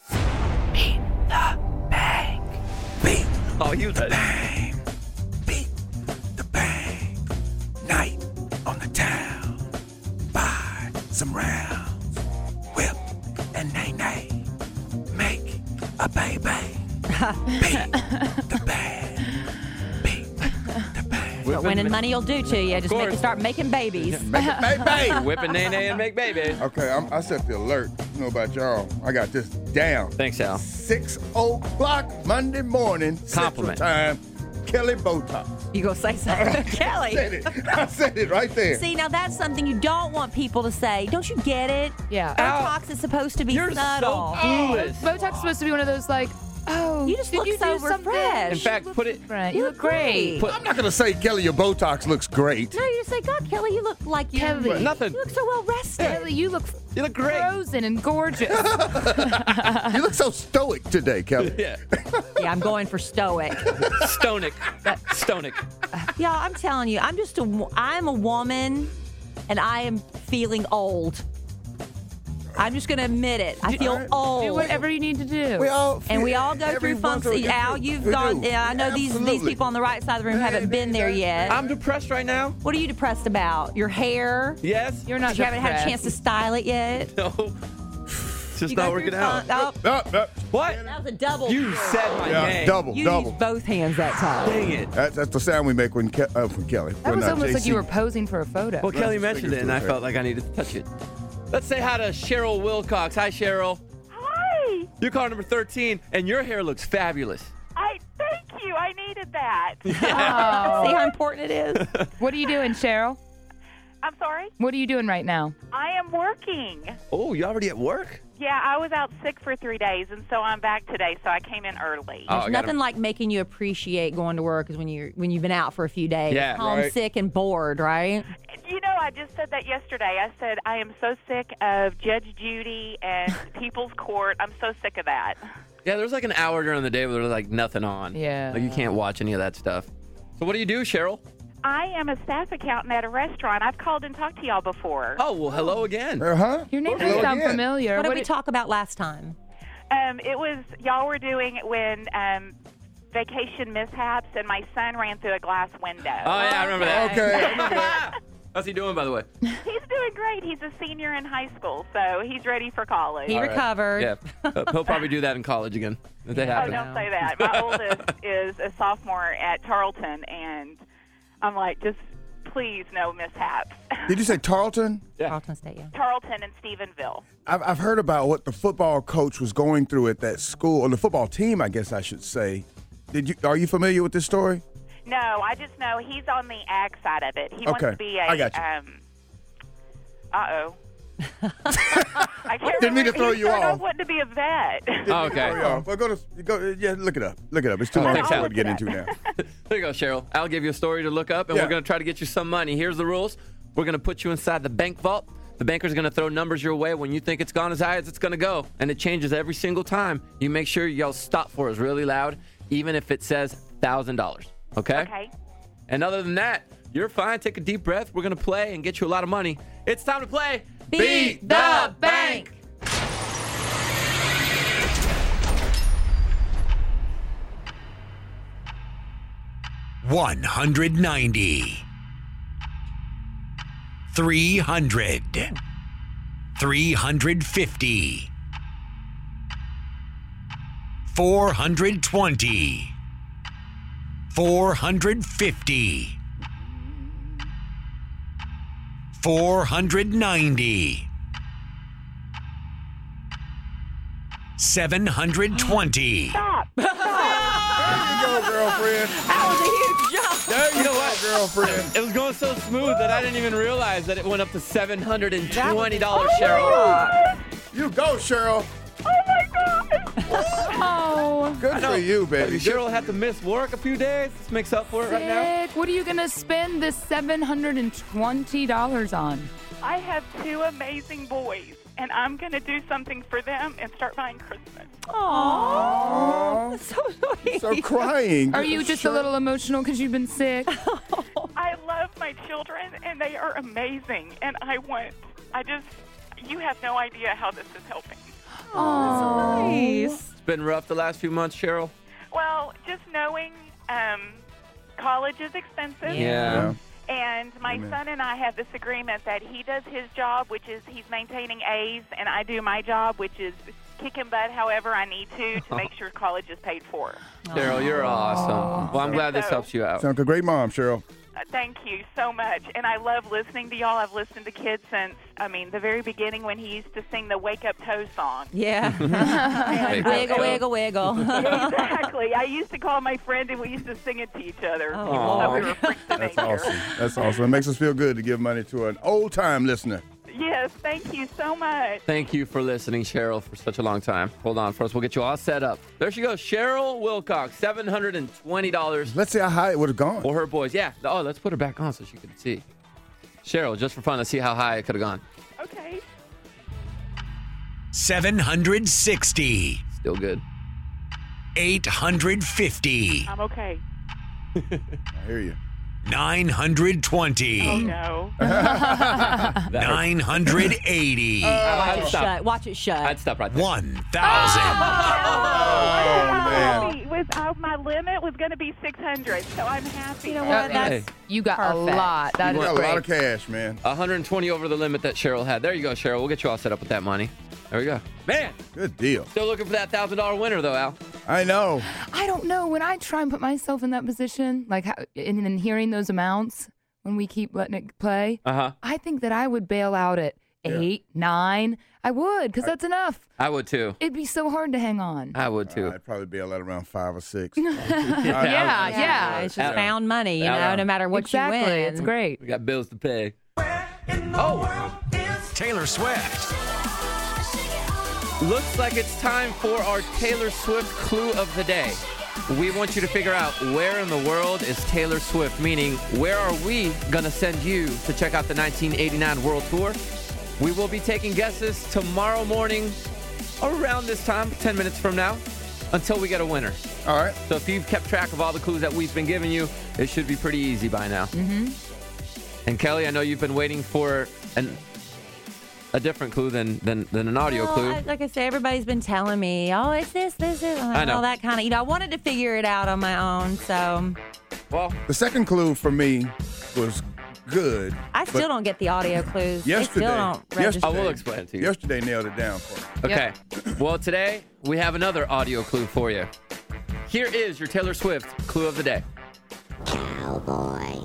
Speaker 3: Beat
Speaker 2: Oh, you
Speaker 3: the bang. Beat the bang. Night on the town. Buy some rounds. Whip and nay nay. Make a baby. Beat the bang. Beat the bang.
Speaker 5: What winning money will do to you. Just make
Speaker 2: course.
Speaker 5: you start making babies.
Speaker 3: Make a baby.
Speaker 2: Whipping nay nay and make baby.
Speaker 3: Okay, I'm, I set the alert. You know about y'all. I got this down.
Speaker 2: Thanks, Al.
Speaker 3: Six o'clock Monday morning.
Speaker 2: Compliment.
Speaker 3: Central time. Kelly Botox.
Speaker 5: You go say something. Kelly.
Speaker 3: I said it. I said it right there.
Speaker 5: See, now that's something you don't want people to say. Don't you get it?
Speaker 4: Yeah.
Speaker 5: Botox is supposed to be
Speaker 2: You're
Speaker 5: subtle.
Speaker 2: so clueless.
Speaker 4: Botox is supposed to be one of those like, oh,
Speaker 5: You just
Speaker 4: did
Speaker 5: look
Speaker 4: you
Speaker 5: so
Speaker 4: do something?
Speaker 5: refreshed.
Speaker 2: In fact, put it.
Speaker 4: Right. You look great.
Speaker 2: Put,
Speaker 3: I'm not gonna say Kelly, your Botox looks great.
Speaker 5: No, you just say, God, Kelly, you look like you.
Speaker 4: Kelly.
Speaker 2: Nothing.
Speaker 5: You look so well rested.
Speaker 4: Kelly, you look
Speaker 2: You look great.
Speaker 4: frozen and gorgeous.
Speaker 3: You look so stoic today, Kelly.
Speaker 2: Yeah.
Speaker 5: Yeah, I'm going for stoic.
Speaker 2: Stonic. Stonic.
Speaker 5: Yeah, I'm telling you, I'm just a, wo- I'm a woman, and I am feeling old. I'm just going to admit it. I feel
Speaker 3: Alright.
Speaker 5: old.
Speaker 4: Do whatever you need to do.
Speaker 3: We all
Speaker 5: And we all go
Speaker 3: every
Speaker 5: through
Speaker 3: once
Speaker 5: funks.
Speaker 3: in a while.
Speaker 5: Al, you've
Speaker 3: We
Speaker 5: gone.
Speaker 3: do.
Speaker 5: Yeah, I know these these
Speaker 3: Absolutely.
Speaker 5: people on the right side of the room haven't been there yet.
Speaker 2: I'm depressed right now.
Speaker 5: What are you depressed about? Your hair?
Speaker 2: Yes.
Speaker 4: You're not
Speaker 5: You haven't had a
Speaker 4: depressed.
Speaker 5: chance to style it yet.
Speaker 2: No. It's just
Speaker 5: You
Speaker 2: not
Speaker 5: go
Speaker 2: working
Speaker 5: through
Speaker 2: out.
Speaker 5: fun- Oh,
Speaker 3: No, no.
Speaker 2: What?
Speaker 5: that was a double.
Speaker 2: You said my
Speaker 3: Yeah,
Speaker 2: name.
Speaker 3: double,
Speaker 5: You
Speaker 3: double.
Speaker 5: used both hands that time.
Speaker 2: Dang it.
Speaker 3: That's, that's the sound we make when Ke- uh, from Kelly.
Speaker 4: That
Speaker 3: When,
Speaker 4: was
Speaker 3: uh,
Speaker 4: almost
Speaker 3: J
Speaker 4: like
Speaker 3: C
Speaker 4: you were posing for a photo.
Speaker 2: Well, Kelly
Speaker 3: Let's
Speaker 2: mentioned
Speaker 3: take
Speaker 2: it,
Speaker 3: it
Speaker 2: and
Speaker 3: to
Speaker 2: I
Speaker 3: the
Speaker 2: felt like I needed to touch it. Let's say hi to Cheryl Wilcox. Hi, Cheryl.
Speaker 11: Hi.
Speaker 2: You're caller number thirteen, and your hair looks fabulous.
Speaker 11: I thank you. I needed that.
Speaker 4: Oh.
Speaker 5: See how important it is?
Speaker 4: What are you doing, Cheryl?
Speaker 11: I'm sorry.
Speaker 4: What are you doing right now?
Speaker 11: I am working.
Speaker 2: Oh, you already at work?
Speaker 11: Yeah, I was out sick for three days, and so I'm back today. So I came in early.
Speaker 2: Oh, I
Speaker 5: There's
Speaker 2: got
Speaker 5: nothing
Speaker 2: him.
Speaker 5: like making you appreciate going to work is when you're when you've been out for a few days,
Speaker 2: Yeah.
Speaker 5: homesick and bored, right?
Speaker 11: You know, I just said that yesterday. I said I am so sick of Judge Judy and People's Court. I'm so sick of that.
Speaker 2: Yeah, there's like an hour during the day where there's like nothing on.
Speaker 4: Yeah.
Speaker 2: Like you can't watch any of that stuff. So what do you do, Cheryl?
Speaker 11: I am a staff accountant at a restaurant. I've called and talked to y'all before.
Speaker 2: Oh, well, hello again.
Speaker 3: Uh huh.
Speaker 4: Your name
Speaker 3: Hello
Speaker 4: doesn't sound
Speaker 3: again.
Speaker 4: familiar.
Speaker 5: What did we
Speaker 4: did-
Speaker 5: talk about last time?
Speaker 11: Um, it was y'all were doing it when um, vacation mishaps, and my son ran through a glass window.
Speaker 2: Oh, yeah, I remember that.
Speaker 3: Okay.
Speaker 2: I remember that. How's he doing, by the way?
Speaker 11: He's doing great. He's a senior in high school, so he's ready for college.
Speaker 5: He
Speaker 2: All right.
Speaker 5: recovered.
Speaker 2: Yeah. Uh, he'll probably do that in college again. If they
Speaker 11: Oh,
Speaker 2: happen.
Speaker 11: don't say that. My oldest is a sophomore at Tarleton, and I'm like, just please, no mishaps.
Speaker 3: Did you say Tarleton?
Speaker 2: Yeah.
Speaker 5: Carlton State, yeah.
Speaker 11: Tarleton and Stephenville.
Speaker 3: I've, I've heard about what the football coach was going through at that school, or the football team, I guess I should say. Did you? Are you familiar with this story?
Speaker 11: No, I just know he's on the ag side of it. He wants
Speaker 3: Okay.
Speaker 11: to be a.
Speaker 3: I got you.
Speaker 11: Um, uh oh. I can't
Speaker 3: Didn't mean to
Speaker 11: remember-
Speaker 3: throw
Speaker 11: he
Speaker 3: you
Speaker 11: started
Speaker 3: off.
Speaker 11: off wanting to be a vet.
Speaker 2: Oh, okay.
Speaker 3: Oh, well, go to go. Yeah, look it up. Look it up. It's too
Speaker 2: Oh,
Speaker 3: long
Speaker 2: thanks,
Speaker 3: for
Speaker 2: Al.
Speaker 3: to get into now.
Speaker 2: There you go, Cheryl. I'll give you a story to look up, and
Speaker 3: Yeah.
Speaker 2: we're going to try to get you some money. Here's the rules. We're going to put you inside the bank vault. The banker's going to throw numbers your way when you think it's gone as high as it's going to go, and it changes every single time. You make sure you yell stop for us really loud, even if it says one thousand dollars, okay?
Speaker 11: Okay.
Speaker 2: And other than that, you're fine. Take a deep breath. We're going to play and get you a lot of money. It's time to play
Speaker 5: Beat the Bank.
Speaker 1: one hundred ninety. three hundred. three hundred fifty. four hundred twenty. four hundred fifty. four hundred ninety. seven hundred twenty.
Speaker 3: There you go, girlfriend.
Speaker 5: That was a huge jump.
Speaker 2: There you know what?
Speaker 3: Girlfriend.
Speaker 2: It was going so smooth that I didn't even realize that it went up to seven hundred twenty dollars,
Speaker 5: Oh,
Speaker 2: Cheryl.
Speaker 3: You go, Cheryl.
Speaker 4: Oh,
Speaker 3: Good for you, baby. Good-
Speaker 2: Cheryl had to miss work a few days. This makes up for it right now.
Speaker 4: sick. What are you going to spend this seven hundred twenty dollars on?
Speaker 11: I have two amazing boys, and I'm going to do something for them and start buying Christmas.
Speaker 5: Aww. So sweet.
Speaker 3: So crying.
Speaker 4: Are you just a little emotional because you've been sick?
Speaker 11: I love my children, and they are amazing, and I want, I just, you have no idea how this is helping.
Speaker 5: Oh, nice.
Speaker 2: It's been rough the last few months, Cheryl.
Speaker 11: Well, just knowing um, college is expensive.
Speaker 2: Yeah.
Speaker 11: And my
Speaker 3: Amen.
Speaker 11: son and I have this agreement that he does his job, which is he's maintaining A's, and I do my job, which is kicking butt however I need to to make sure college is paid for.
Speaker 2: Cheryl, you're awesome. Well, I'm glad this helps you out.
Speaker 3: Sound like a great mom, Cheryl.
Speaker 11: Uh, thank you so much. And I love listening to y'all. I've listened to kids since, I mean, the very beginning when he used to sing the Wake Up Toe song.
Speaker 5: Yeah.
Speaker 2: Wake up,
Speaker 5: wiggle,
Speaker 2: Toe.
Speaker 5: wiggle, wiggle.
Speaker 11: Exactly. I used to call my friend and we used to sing it to each other.
Speaker 5: Oh,
Speaker 11: People thought we
Speaker 2: Lord.
Speaker 11: were freaks of
Speaker 3: That's
Speaker 11: nature.
Speaker 3: awesome. That's awesome. It makes us feel good to give money to an old time listener.
Speaker 11: Yes, thank you so much.
Speaker 2: Thank you for listening, Cheryl, for such a long time. Hold on first. We'll get you all set up. There she goes. Cheryl Wilcox, seven hundred twenty dollars
Speaker 3: Let's see how high it would have gone.
Speaker 2: for her boys. Yeah. Oh, let's put her back on so she can see. Cheryl, just for fun, let's see how high it could have gone.
Speaker 11: Okay.
Speaker 1: seven hundred sixty.
Speaker 2: Still good.
Speaker 1: eight hundred fifty.
Speaker 11: I'm okay.
Speaker 3: I hear you.
Speaker 1: nine hundred twenty.
Speaker 11: Oh, no.
Speaker 2: That hurt.
Speaker 1: nine hundred eighty.
Speaker 2: I'd
Speaker 5: Watch it
Speaker 2: stop.
Speaker 5: shut. Watch it shut.
Speaker 2: I'd stop right there.
Speaker 1: one thousand.
Speaker 3: Oh, man.
Speaker 11: Happy with, uh, my limit was going to be six hundred, so I'm happy.
Speaker 5: You know
Speaker 2: Uh,
Speaker 5: what?
Speaker 2: hey.
Speaker 5: That's
Speaker 4: You got
Speaker 5: Perfect.
Speaker 4: a lot. That
Speaker 3: You
Speaker 4: is
Speaker 3: got a
Speaker 4: great.
Speaker 3: lot of cash, man.
Speaker 2: one hundred twenty over the limit that Cheryl had. There you go, Cheryl. We'll get you all set up with that money. There we go. Man,
Speaker 3: Good deal.
Speaker 2: still looking for that one thousand dollars winner, though, Al.
Speaker 3: I know.
Speaker 4: I don't know. When I try and put myself in that position, like, how, and then hearing those amounts when we keep letting it play,
Speaker 2: Uh-huh.
Speaker 4: I think that I would bail out at eight, nine. I would, because that's enough.
Speaker 2: I would, too.
Speaker 4: It'd be so hard to hang on.
Speaker 2: I would, too.
Speaker 3: I'd probably be at around five or six.
Speaker 4: yeah, yeah.
Speaker 5: It's just
Speaker 2: Al-
Speaker 5: found money, you know,
Speaker 2: Al-
Speaker 5: no matter what
Speaker 4: exactly.
Speaker 5: you win.
Speaker 4: It's great.
Speaker 2: We got bills to pay. Oh,
Speaker 1: Taylor Swift.
Speaker 2: looks like it's time for our Taylor Swift clue of the day. We want you to figure out where in the world is Taylor Swift, meaning where are we going to send you to check out the nineteen eighty-nine World Tour? We will be taking guesses tomorrow morning around this time, ten minutes from now, until we get a winner.
Speaker 3: All right.
Speaker 2: So if you've kept track of all the clues that we've been giving you, it should be pretty easy by now. Mm-hmm. And Kelly, I know you've been waiting for an a different clue than than, than an audio
Speaker 5: Well,
Speaker 2: clue.
Speaker 5: I- like I say, everybody's been telling me, oh, it's this, this, this,
Speaker 2: I know.
Speaker 5: all that kind of, you know, I wanted to figure it out on my own, so
Speaker 2: Well,
Speaker 3: The second clue for me was good.
Speaker 5: I still
Speaker 3: but
Speaker 5: don't get the audio clues. They
Speaker 3: Yesterday,
Speaker 5: still don't register.
Speaker 2: I will explain it to you.
Speaker 3: yesterday nailed it down for me.
Speaker 2: Okay. Well, today we have another audio clue for you. Here is your Taylor Swift clue of the day.
Speaker 12: Cowboy.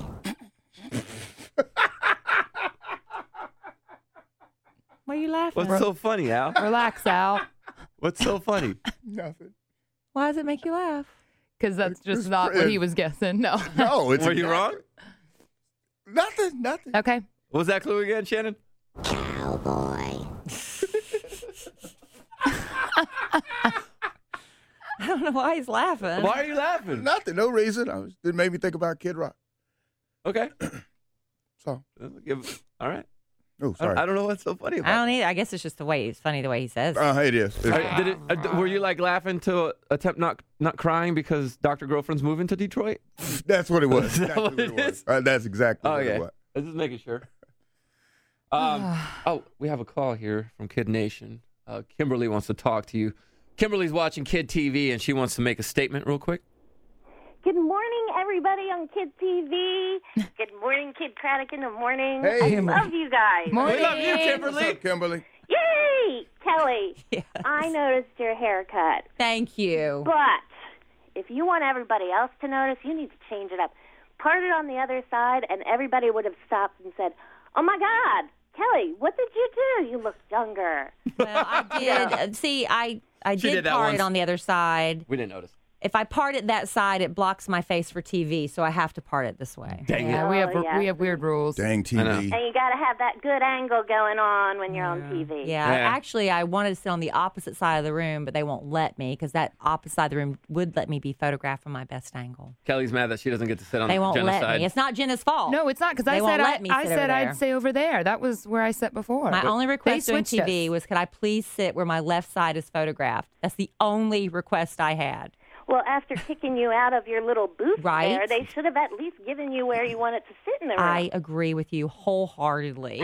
Speaker 5: Why are you laughing?
Speaker 2: What's so funny, Al?
Speaker 4: Relax, Al.
Speaker 2: What's so funny?
Speaker 3: Nothing.
Speaker 5: Why does it make you laugh?
Speaker 4: Because that's just
Speaker 3: It's
Speaker 4: not
Speaker 3: cra-
Speaker 4: what he was guessing. No.
Speaker 3: No, it's
Speaker 2: Were you
Speaker 3: exactly-
Speaker 2: wrong?
Speaker 3: Nothing, nothing.
Speaker 4: Okay.
Speaker 2: What was that clue again, Shannon?
Speaker 12: Cowboy.
Speaker 5: I don't know why he's laughing.
Speaker 2: Why are you laughing?
Speaker 3: Nothing, no reason. I was, it made me think about Kid Rock.
Speaker 2: Okay.
Speaker 3: So,
Speaker 2: Give- All right.
Speaker 3: oh,
Speaker 2: I,
Speaker 3: sorry.
Speaker 2: I don't know what's so funny
Speaker 5: I
Speaker 2: about
Speaker 5: don't either. I guess it's just the way it's funny the way he says. it.
Speaker 3: Uh, it is.
Speaker 2: it. Uh, did it uh, d- were you like laughing to attempt not not crying because Doctor Girlfriend's moving to Detroit?
Speaker 3: That's what it was.
Speaker 2: Is that
Speaker 3: Exactly
Speaker 2: what
Speaker 3: what
Speaker 2: it
Speaker 3: it was.
Speaker 2: is?
Speaker 3: Uh, that's exactly what
Speaker 2: Okay.
Speaker 3: it was.
Speaker 2: I'm just making sure. Um, oh, we have a call here from Kid Nation. Uh, Kimberly wants to talk to you. Kimberly's watching Kid T V, and she wants to make a statement real quick.
Speaker 13: Good morning, everybody on Kid T V. Good morning, Kid Craddock in the morning.
Speaker 3: Hey.
Speaker 13: I love you guys.
Speaker 4: Morning.
Speaker 2: We love you,
Speaker 3: What's
Speaker 2: Kimberly.
Speaker 3: up, Kimberly?
Speaker 13: Yay! Kelly,
Speaker 5: Yes.
Speaker 13: I noticed your haircut.
Speaker 5: Thank you.
Speaker 13: But if you want everybody else to notice, you need to change it up. Part it on the other side, and everybody would have stopped and said, oh, my God, Kelly, what did you do? You look younger.
Speaker 5: Well, I did. uh, See, I, I
Speaker 2: She
Speaker 5: did,
Speaker 2: did that
Speaker 5: part
Speaker 2: once.
Speaker 5: it on the other side.
Speaker 2: We didn't notice.
Speaker 5: If I part it that side, it blocks my face for T V, so I have to part it this way.
Speaker 2: Dang
Speaker 4: Yeah,
Speaker 2: it.
Speaker 4: we have
Speaker 13: Oh, yeah.
Speaker 4: we have weird rules.
Speaker 3: Dang T
Speaker 2: I know.
Speaker 3: V.
Speaker 13: And you got to have that good angle going on when you're on T V.
Speaker 5: Yeah,
Speaker 2: Yeah.
Speaker 5: actually, I wanted to sit on the opposite side of the room, but they won't let me because that opposite side of the room would let me be photographed from my best angle.
Speaker 2: Kelly's mad that she doesn't get to sit on
Speaker 5: They won't
Speaker 2: Jenna's
Speaker 5: let
Speaker 2: side.
Speaker 5: me. It's not Jenna's fault.
Speaker 4: No, it's not because I
Speaker 5: They
Speaker 4: said
Speaker 5: won't
Speaker 4: I,
Speaker 5: let me
Speaker 4: I
Speaker 5: sit over
Speaker 4: said
Speaker 5: there.
Speaker 4: I'd stay over there. That was where I sat before.
Speaker 5: My only request
Speaker 4: They
Speaker 5: doing
Speaker 4: switched
Speaker 5: T V
Speaker 4: us.
Speaker 5: was, could I please sit where my left side is photographed? That's the only request I had.
Speaker 13: Well, after kicking you out of your little booth
Speaker 5: Right.
Speaker 13: there, they should have at least given you where you wanted to sit in the room.
Speaker 5: I agree with you wholeheartedly.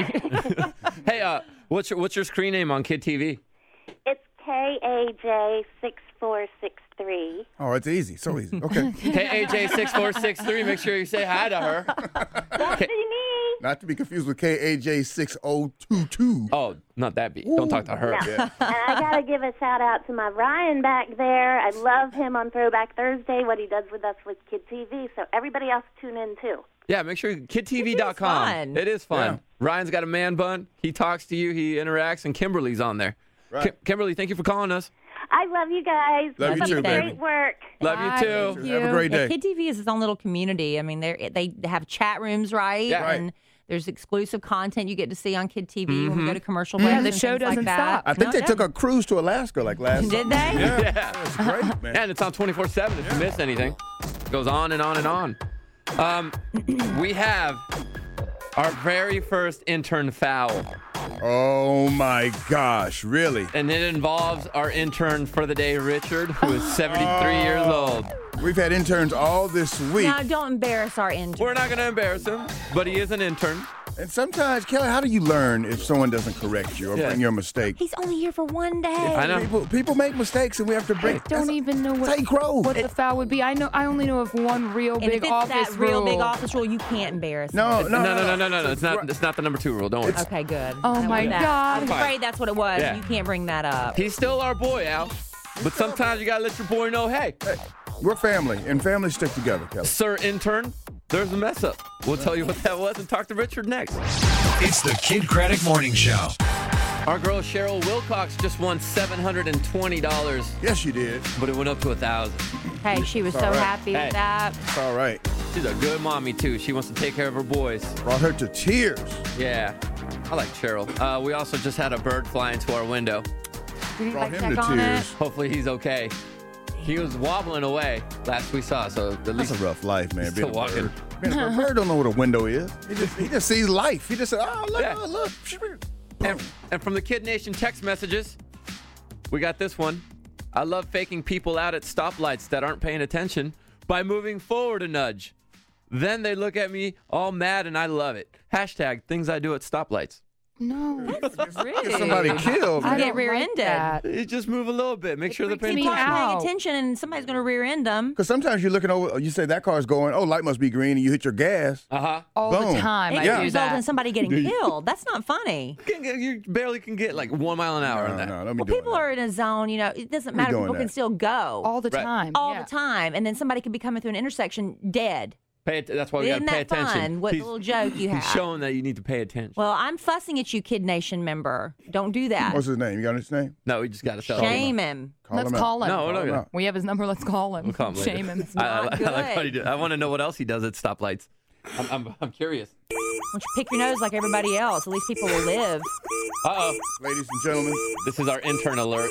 Speaker 2: Hey, uh, what's your what's your screen name on Kid T V?
Speaker 13: It's K A J six four six three.
Speaker 3: Oh, it's easy. So easy. Okay.
Speaker 2: K A J six four six three. Make sure you say hi to her.
Speaker 13: That's me.
Speaker 3: Not to be confused with K A J six oh two two.
Speaker 2: Oh, not that beat. Don't talk to her.
Speaker 3: Yeah.
Speaker 13: And I got to give a shout out to my Ryan back there. I love him on Throwback Thursday, what he does with us with Kid T V. So everybody else tune in too.
Speaker 2: Yeah, make sure kid T V dot com.
Speaker 5: fun.
Speaker 2: It is fun.
Speaker 3: Yeah.
Speaker 2: Ryan's got a man bun. He talks to you. He interacts, and Kimberly's on there.
Speaker 3: Right.
Speaker 2: Kim- Kimberly, thank you for calling us.
Speaker 13: I love you guys.
Speaker 3: Love you
Speaker 13: Keep
Speaker 3: too,
Speaker 13: up the
Speaker 3: baby.
Speaker 13: great work.
Speaker 2: Love
Speaker 4: Bye,
Speaker 2: you too.
Speaker 4: thank
Speaker 3: Have a
Speaker 4: you.
Speaker 3: great
Speaker 5: Yeah,
Speaker 3: day.
Speaker 5: Kid T V is its own little community. I mean, they they have chat rooms, right?
Speaker 2: Yeah.
Speaker 3: Right.
Speaker 5: And there's exclusive content you get to see on Kid T V when we go to commercial
Speaker 4: Yeah,
Speaker 5: breaks
Speaker 4: the
Speaker 5: and
Speaker 4: show
Speaker 5: things like
Speaker 4: doesn't
Speaker 5: that.
Speaker 4: stop.
Speaker 3: I think
Speaker 5: No,
Speaker 3: they
Speaker 5: yeah.
Speaker 3: took a cruise to Alaska like last
Speaker 5: Did
Speaker 3: summer.
Speaker 5: they?
Speaker 3: Yeah.
Speaker 2: Yeah.
Speaker 3: That's great, man.
Speaker 2: And it's on twenty-four seven if you miss anything. It goes on and on and on. Um, we have our very first intern foul,
Speaker 3: Oh, my gosh. Really?
Speaker 2: and it involves our intern for the day, Richard, who is seventy-three years old.
Speaker 3: We've had interns all this week.
Speaker 5: Now, don't embarrass our intern.
Speaker 2: We're not going to embarrass him, but he is an intern.
Speaker 3: And sometimes, Kelly, how do you learn if someone doesn't correct you or
Speaker 2: Yeah.
Speaker 3: bring your mistake?
Speaker 5: He's only here for one day.
Speaker 2: I know.
Speaker 3: People, people make mistakes and we have to break.
Speaker 4: I don't
Speaker 3: that's-
Speaker 4: even know
Speaker 3: that's how you
Speaker 4: what,
Speaker 3: grow.
Speaker 4: what the foul would be. I know. I only know of one real
Speaker 5: And
Speaker 4: big
Speaker 5: if it's
Speaker 4: office
Speaker 5: that real
Speaker 4: rule.
Speaker 5: big office rule, you can't embarrass
Speaker 3: No,
Speaker 5: him.
Speaker 3: no,
Speaker 2: No, no, no, no, no, no. It's not.
Speaker 3: right.
Speaker 2: It's not the number two rule. Don't worry.
Speaker 5: Okay, good.
Speaker 4: Oh
Speaker 5: I know
Speaker 4: my
Speaker 5: that.
Speaker 4: God.
Speaker 5: I was afraid that's what it was.
Speaker 2: Yeah.
Speaker 5: You can't bring that up.
Speaker 2: He's still our boy, Al. But sometimes you gotta let your boy know, hey,
Speaker 3: Hey, we're family, and families stick together, Kelly.
Speaker 2: sir intern, there's a mess up. We'll tell you what that was and talk to Richard next.
Speaker 1: It's the Kid Craddock Morning Show.
Speaker 2: Our girl Cheryl Wilcox just won seven hundred twenty dollars,
Speaker 3: Yes, you did.
Speaker 2: but it went up to a thousand.
Speaker 5: Hey, she was
Speaker 3: It's
Speaker 5: so
Speaker 3: all right.
Speaker 5: happy
Speaker 2: Hey.
Speaker 5: with that.
Speaker 3: It's all right.
Speaker 2: She's a good mommy, too. She wants to take care of her boys.
Speaker 3: Brought her to tears.
Speaker 2: Yeah, I like Cheryl. Uh, we also just had a bird fly into our window.
Speaker 5: Did you
Speaker 3: Brought
Speaker 5: like
Speaker 3: him
Speaker 5: check
Speaker 3: to
Speaker 5: on it?
Speaker 3: tears.
Speaker 2: Hopefully he's okay. He was wobbling away last we saw, so at
Speaker 3: That's
Speaker 2: least
Speaker 3: a rough life, man.
Speaker 2: Still
Speaker 3: Being a
Speaker 2: walking.
Speaker 3: bird. Being a bird. Bird don't know what a window is. He just he just sees life. He just said, "Oh, look,
Speaker 2: Yeah.
Speaker 3: oh, look."
Speaker 2: And, and from the Kid Nation text messages, we got this one. I love faking people out at stoplights that aren't paying attention by moving forward a nudge. Then they look at me all mad and I love it. Hashtag things I do at stoplights.
Speaker 4: No,
Speaker 5: Really?
Speaker 3: Get somebody killed.
Speaker 4: I
Speaker 3: Man.
Speaker 5: Get
Speaker 4: don't
Speaker 5: rear-ended.
Speaker 4: like that.
Speaker 2: You just move a little bit. Make sure they're
Speaker 4: freaks
Speaker 2: paying
Speaker 4: me
Speaker 5: People aren't
Speaker 2: attention.
Speaker 5: paying
Speaker 4: Ow.
Speaker 5: attention, and somebody's going to rear-end them.
Speaker 3: Because sometimes you're looking over, you say that car's going, oh, light must be green, and you hit your gas.
Speaker 2: Uh-huh.
Speaker 4: All
Speaker 3: Boom.
Speaker 4: the time.
Speaker 5: It
Speaker 4: I
Speaker 5: can
Speaker 4: do
Speaker 5: result
Speaker 4: that.
Speaker 5: in somebody getting killed. That's not funny.
Speaker 2: You, can get- you barely can get like one mile an hour
Speaker 3: No,
Speaker 2: on that.
Speaker 3: no, don't be
Speaker 5: Well,
Speaker 3: doing
Speaker 5: people
Speaker 3: that.
Speaker 5: are in a zone, you know, it doesn't
Speaker 3: Be
Speaker 5: matter.
Speaker 3: doing
Speaker 5: People can
Speaker 3: that.
Speaker 5: still go
Speaker 4: all the
Speaker 2: Right.
Speaker 4: time.
Speaker 5: all
Speaker 4: yeah.
Speaker 5: the time. And then somebody could be coming through an intersection dead.
Speaker 2: Pay it, that's why we got to
Speaker 5: Isn't
Speaker 2: pay
Speaker 5: that
Speaker 2: attention.
Speaker 5: fun? What
Speaker 2: He's-
Speaker 5: little joke you
Speaker 2: He's
Speaker 5: have.
Speaker 2: showing that you need to pay attention.
Speaker 5: Well, I'm fussing at you, Kid Nation member. Don't do that.
Speaker 3: What's his name? You got his name?
Speaker 2: No, we just got to tell
Speaker 5: Shame him.
Speaker 3: Call
Speaker 4: Let's
Speaker 3: him out.
Speaker 4: call him.
Speaker 2: No, we're not
Speaker 3: Call him
Speaker 2: gonna.
Speaker 3: out.
Speaker 4: We have his number. Let's call him.
Speaker 2: We'll call him later.
Speaker 4: Shame him.
Speaker 2: I, I,
Speaker 5: not
Speaker 2: I like what he
Speaker 5: good.
Speaker 2: do. I want to know what else he does at stoplights. I'm, I'm, I'm curious.
Speaker 5: Why don't you pick your nose like everybody else? At least people will live.
Speaker 2: Uh-oh.
Speaker 3: Ladies and gentlemen,
Speaker 2: This is our intern alert.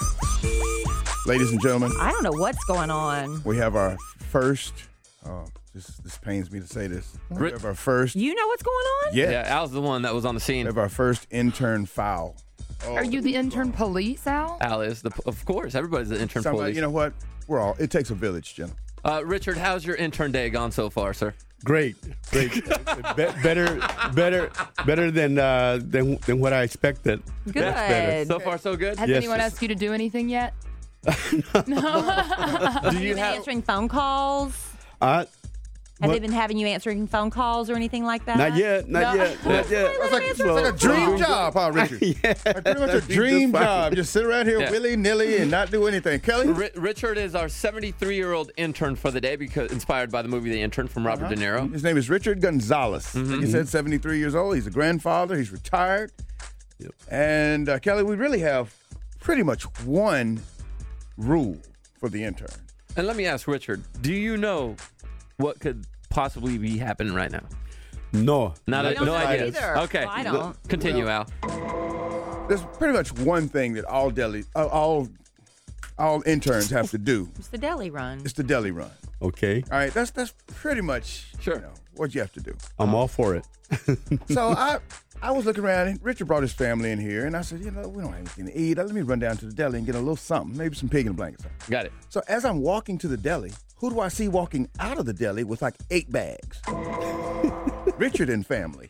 Speaker 3: ladies and gentlemen,
Speaker 5: I don't know what's going on.
Speaker 3: we have our first. Oh, this this pains me to say this. We
Speaker 2: Ri-
Speaker 3: have our first.
Speaker 5: You know what's going on?
Speaker 3: Yeah,
Speaker 2: Yeah, Al's the one that was on the
Speaker 3: we
Speaker 2: scene.
Speaker 3: have our first intern foul. Oh,
Speaker 4: Are you the intern police, Al?
Speaker 2: Al is, the, of course. Everybody's the intern
Speaker 3: somebody?
Speaker 2: police.
Speaker 3: You know what? We're all. It takes a village, Jenna.
Speaker 2: Uh, Richard, how's your intern day gone so far, sir?
Speaker 6: Great, great, Be- better, better, better than uh, than than what I expected.
Speaker 5: Good.
Speaker 6: That's better.
Speaker 2: So far, so good?
Speaker 4: Has
Speaker 6: Yes,
Speaker 4: anyone
Speaker 6: yes.
Speaker 4: asked you to do anything yet?
Speaker 2: Do
Speaker 5: Have
Speaker 2: you
Speaker 5: you been
Speaker 2: have...
Speaker 5: answering phone calls?
Speaker 6: Uh,
Speaker 5: Have
Speaker 6: What?
Speaker 5: they been having you answering phone calls or anything like that?
Speaker 6: not yet, not
Speaker 5: No.
Speaker 6: yet, not yet.
Speaker 3: It's like, it's
Speaker 6: Well,
Speaker 3: like a dream
Speaker 6: well,
Speaker 3: job, huh, Richard?
Speaker 6: yeah,
Speaker 3: Like pretty much a
Speaker 6: that'd be
Speaker 3: dream
Speaker 6: just fine.
Speaker 3: job. Just sit around here
Speaker 2: Yeah.
Speaker 3: willy nilly and not do anything. Kelly,
Speaker 2: Ri- Richard is our seventy-three-year-old intern for the day, because inspired by the movie The Intern from Robert De Niro.
Speaker 3: his name is Richard Gonzalez. Like you said, seventy-three years old. He's a grandfather. He's retired.
Speaker 6: Yep.
Speaker 3: And uh, Kelly, we really have pretty much one rule for the intern.
Speaker 2: And let me ask Richard, do you know what could possibly be happening right now?
Speaker 6: No,
Speaker 2: Not
Speaker 5: I
Speaker 2: a,
Speaker 5: don't
Speaker 2: no
Speaker 5: know
Speaker 2: idea.
Speaker 5: either.
Speaker 2: Okay.
Speaker 5: Well, I don't.
Speaker 2: Continue, Al.
Speaker 3: There's pretty much one thing that all deli, uh, all all interns have to do.
Speaker 5: It's the deli run.
Speaker 3: It's the deli run.
Speaker 6: Okay,
Speaker 3: All right, that's that's pretty much
Speaker 2: Sure.
Speaker 3: you know, what you have to do.
Speaker 6: I'm all for it.
Speaker 3: So I I was looking around, and Richard brought his family in here, and I said, you know, we don't have anything to eat. Let me run down to the deli and get a little something, maybe some pig in a blanket.
Speaker 2: Got it.
Speaker 3: So as I'm walking to the deli, who do I see walking out of the deli with like eight bags? Richard and family.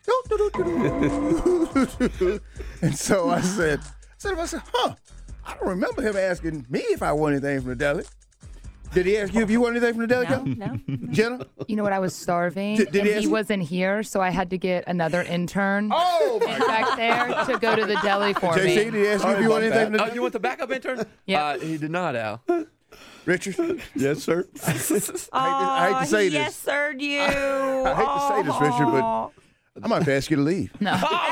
Speaker 3: And so I said, I said to myself, huh, I don't remember him asking me if I want anything from the deli. Did he ask you if you want anything from the deli,
Speaker 5: No,
Speaker 3: Kelly?
Speaker 5: no.
Speaker 3: Jenna?
Speaker 4: You know what? I was starving,
Speaker 3: Did- did
Speaker 4: and
Speaker 3: he
Speaker 4: he,
Speaker 3: ask you?
Speaker 4: wasn't here, so I had to get another intern
Speaker 3: Oh, my
Speaker 4: back there to go to the deli for
Speaker 3: J C,
Speaker 4: me.
Speaker 3: did he ask you if you want anything from the
Speaker 2: Oh,
Speaker 3: deli?
Speaker 2: you want the backup intern?
Speaker 4: Yeah.
Speaker 2: Uh, he did not, Al.
Speaker 3: Richard?
Speaker 6: Yes, sir.
Speaker 3: I hate to, I hate to say
Speaker 5: he
Speaker 3: this.
Speaker 5: yes sir'd you.
Speaker 3: I hate to say this, Richard, but I might have to ask you to leave.
Speaker 4: No.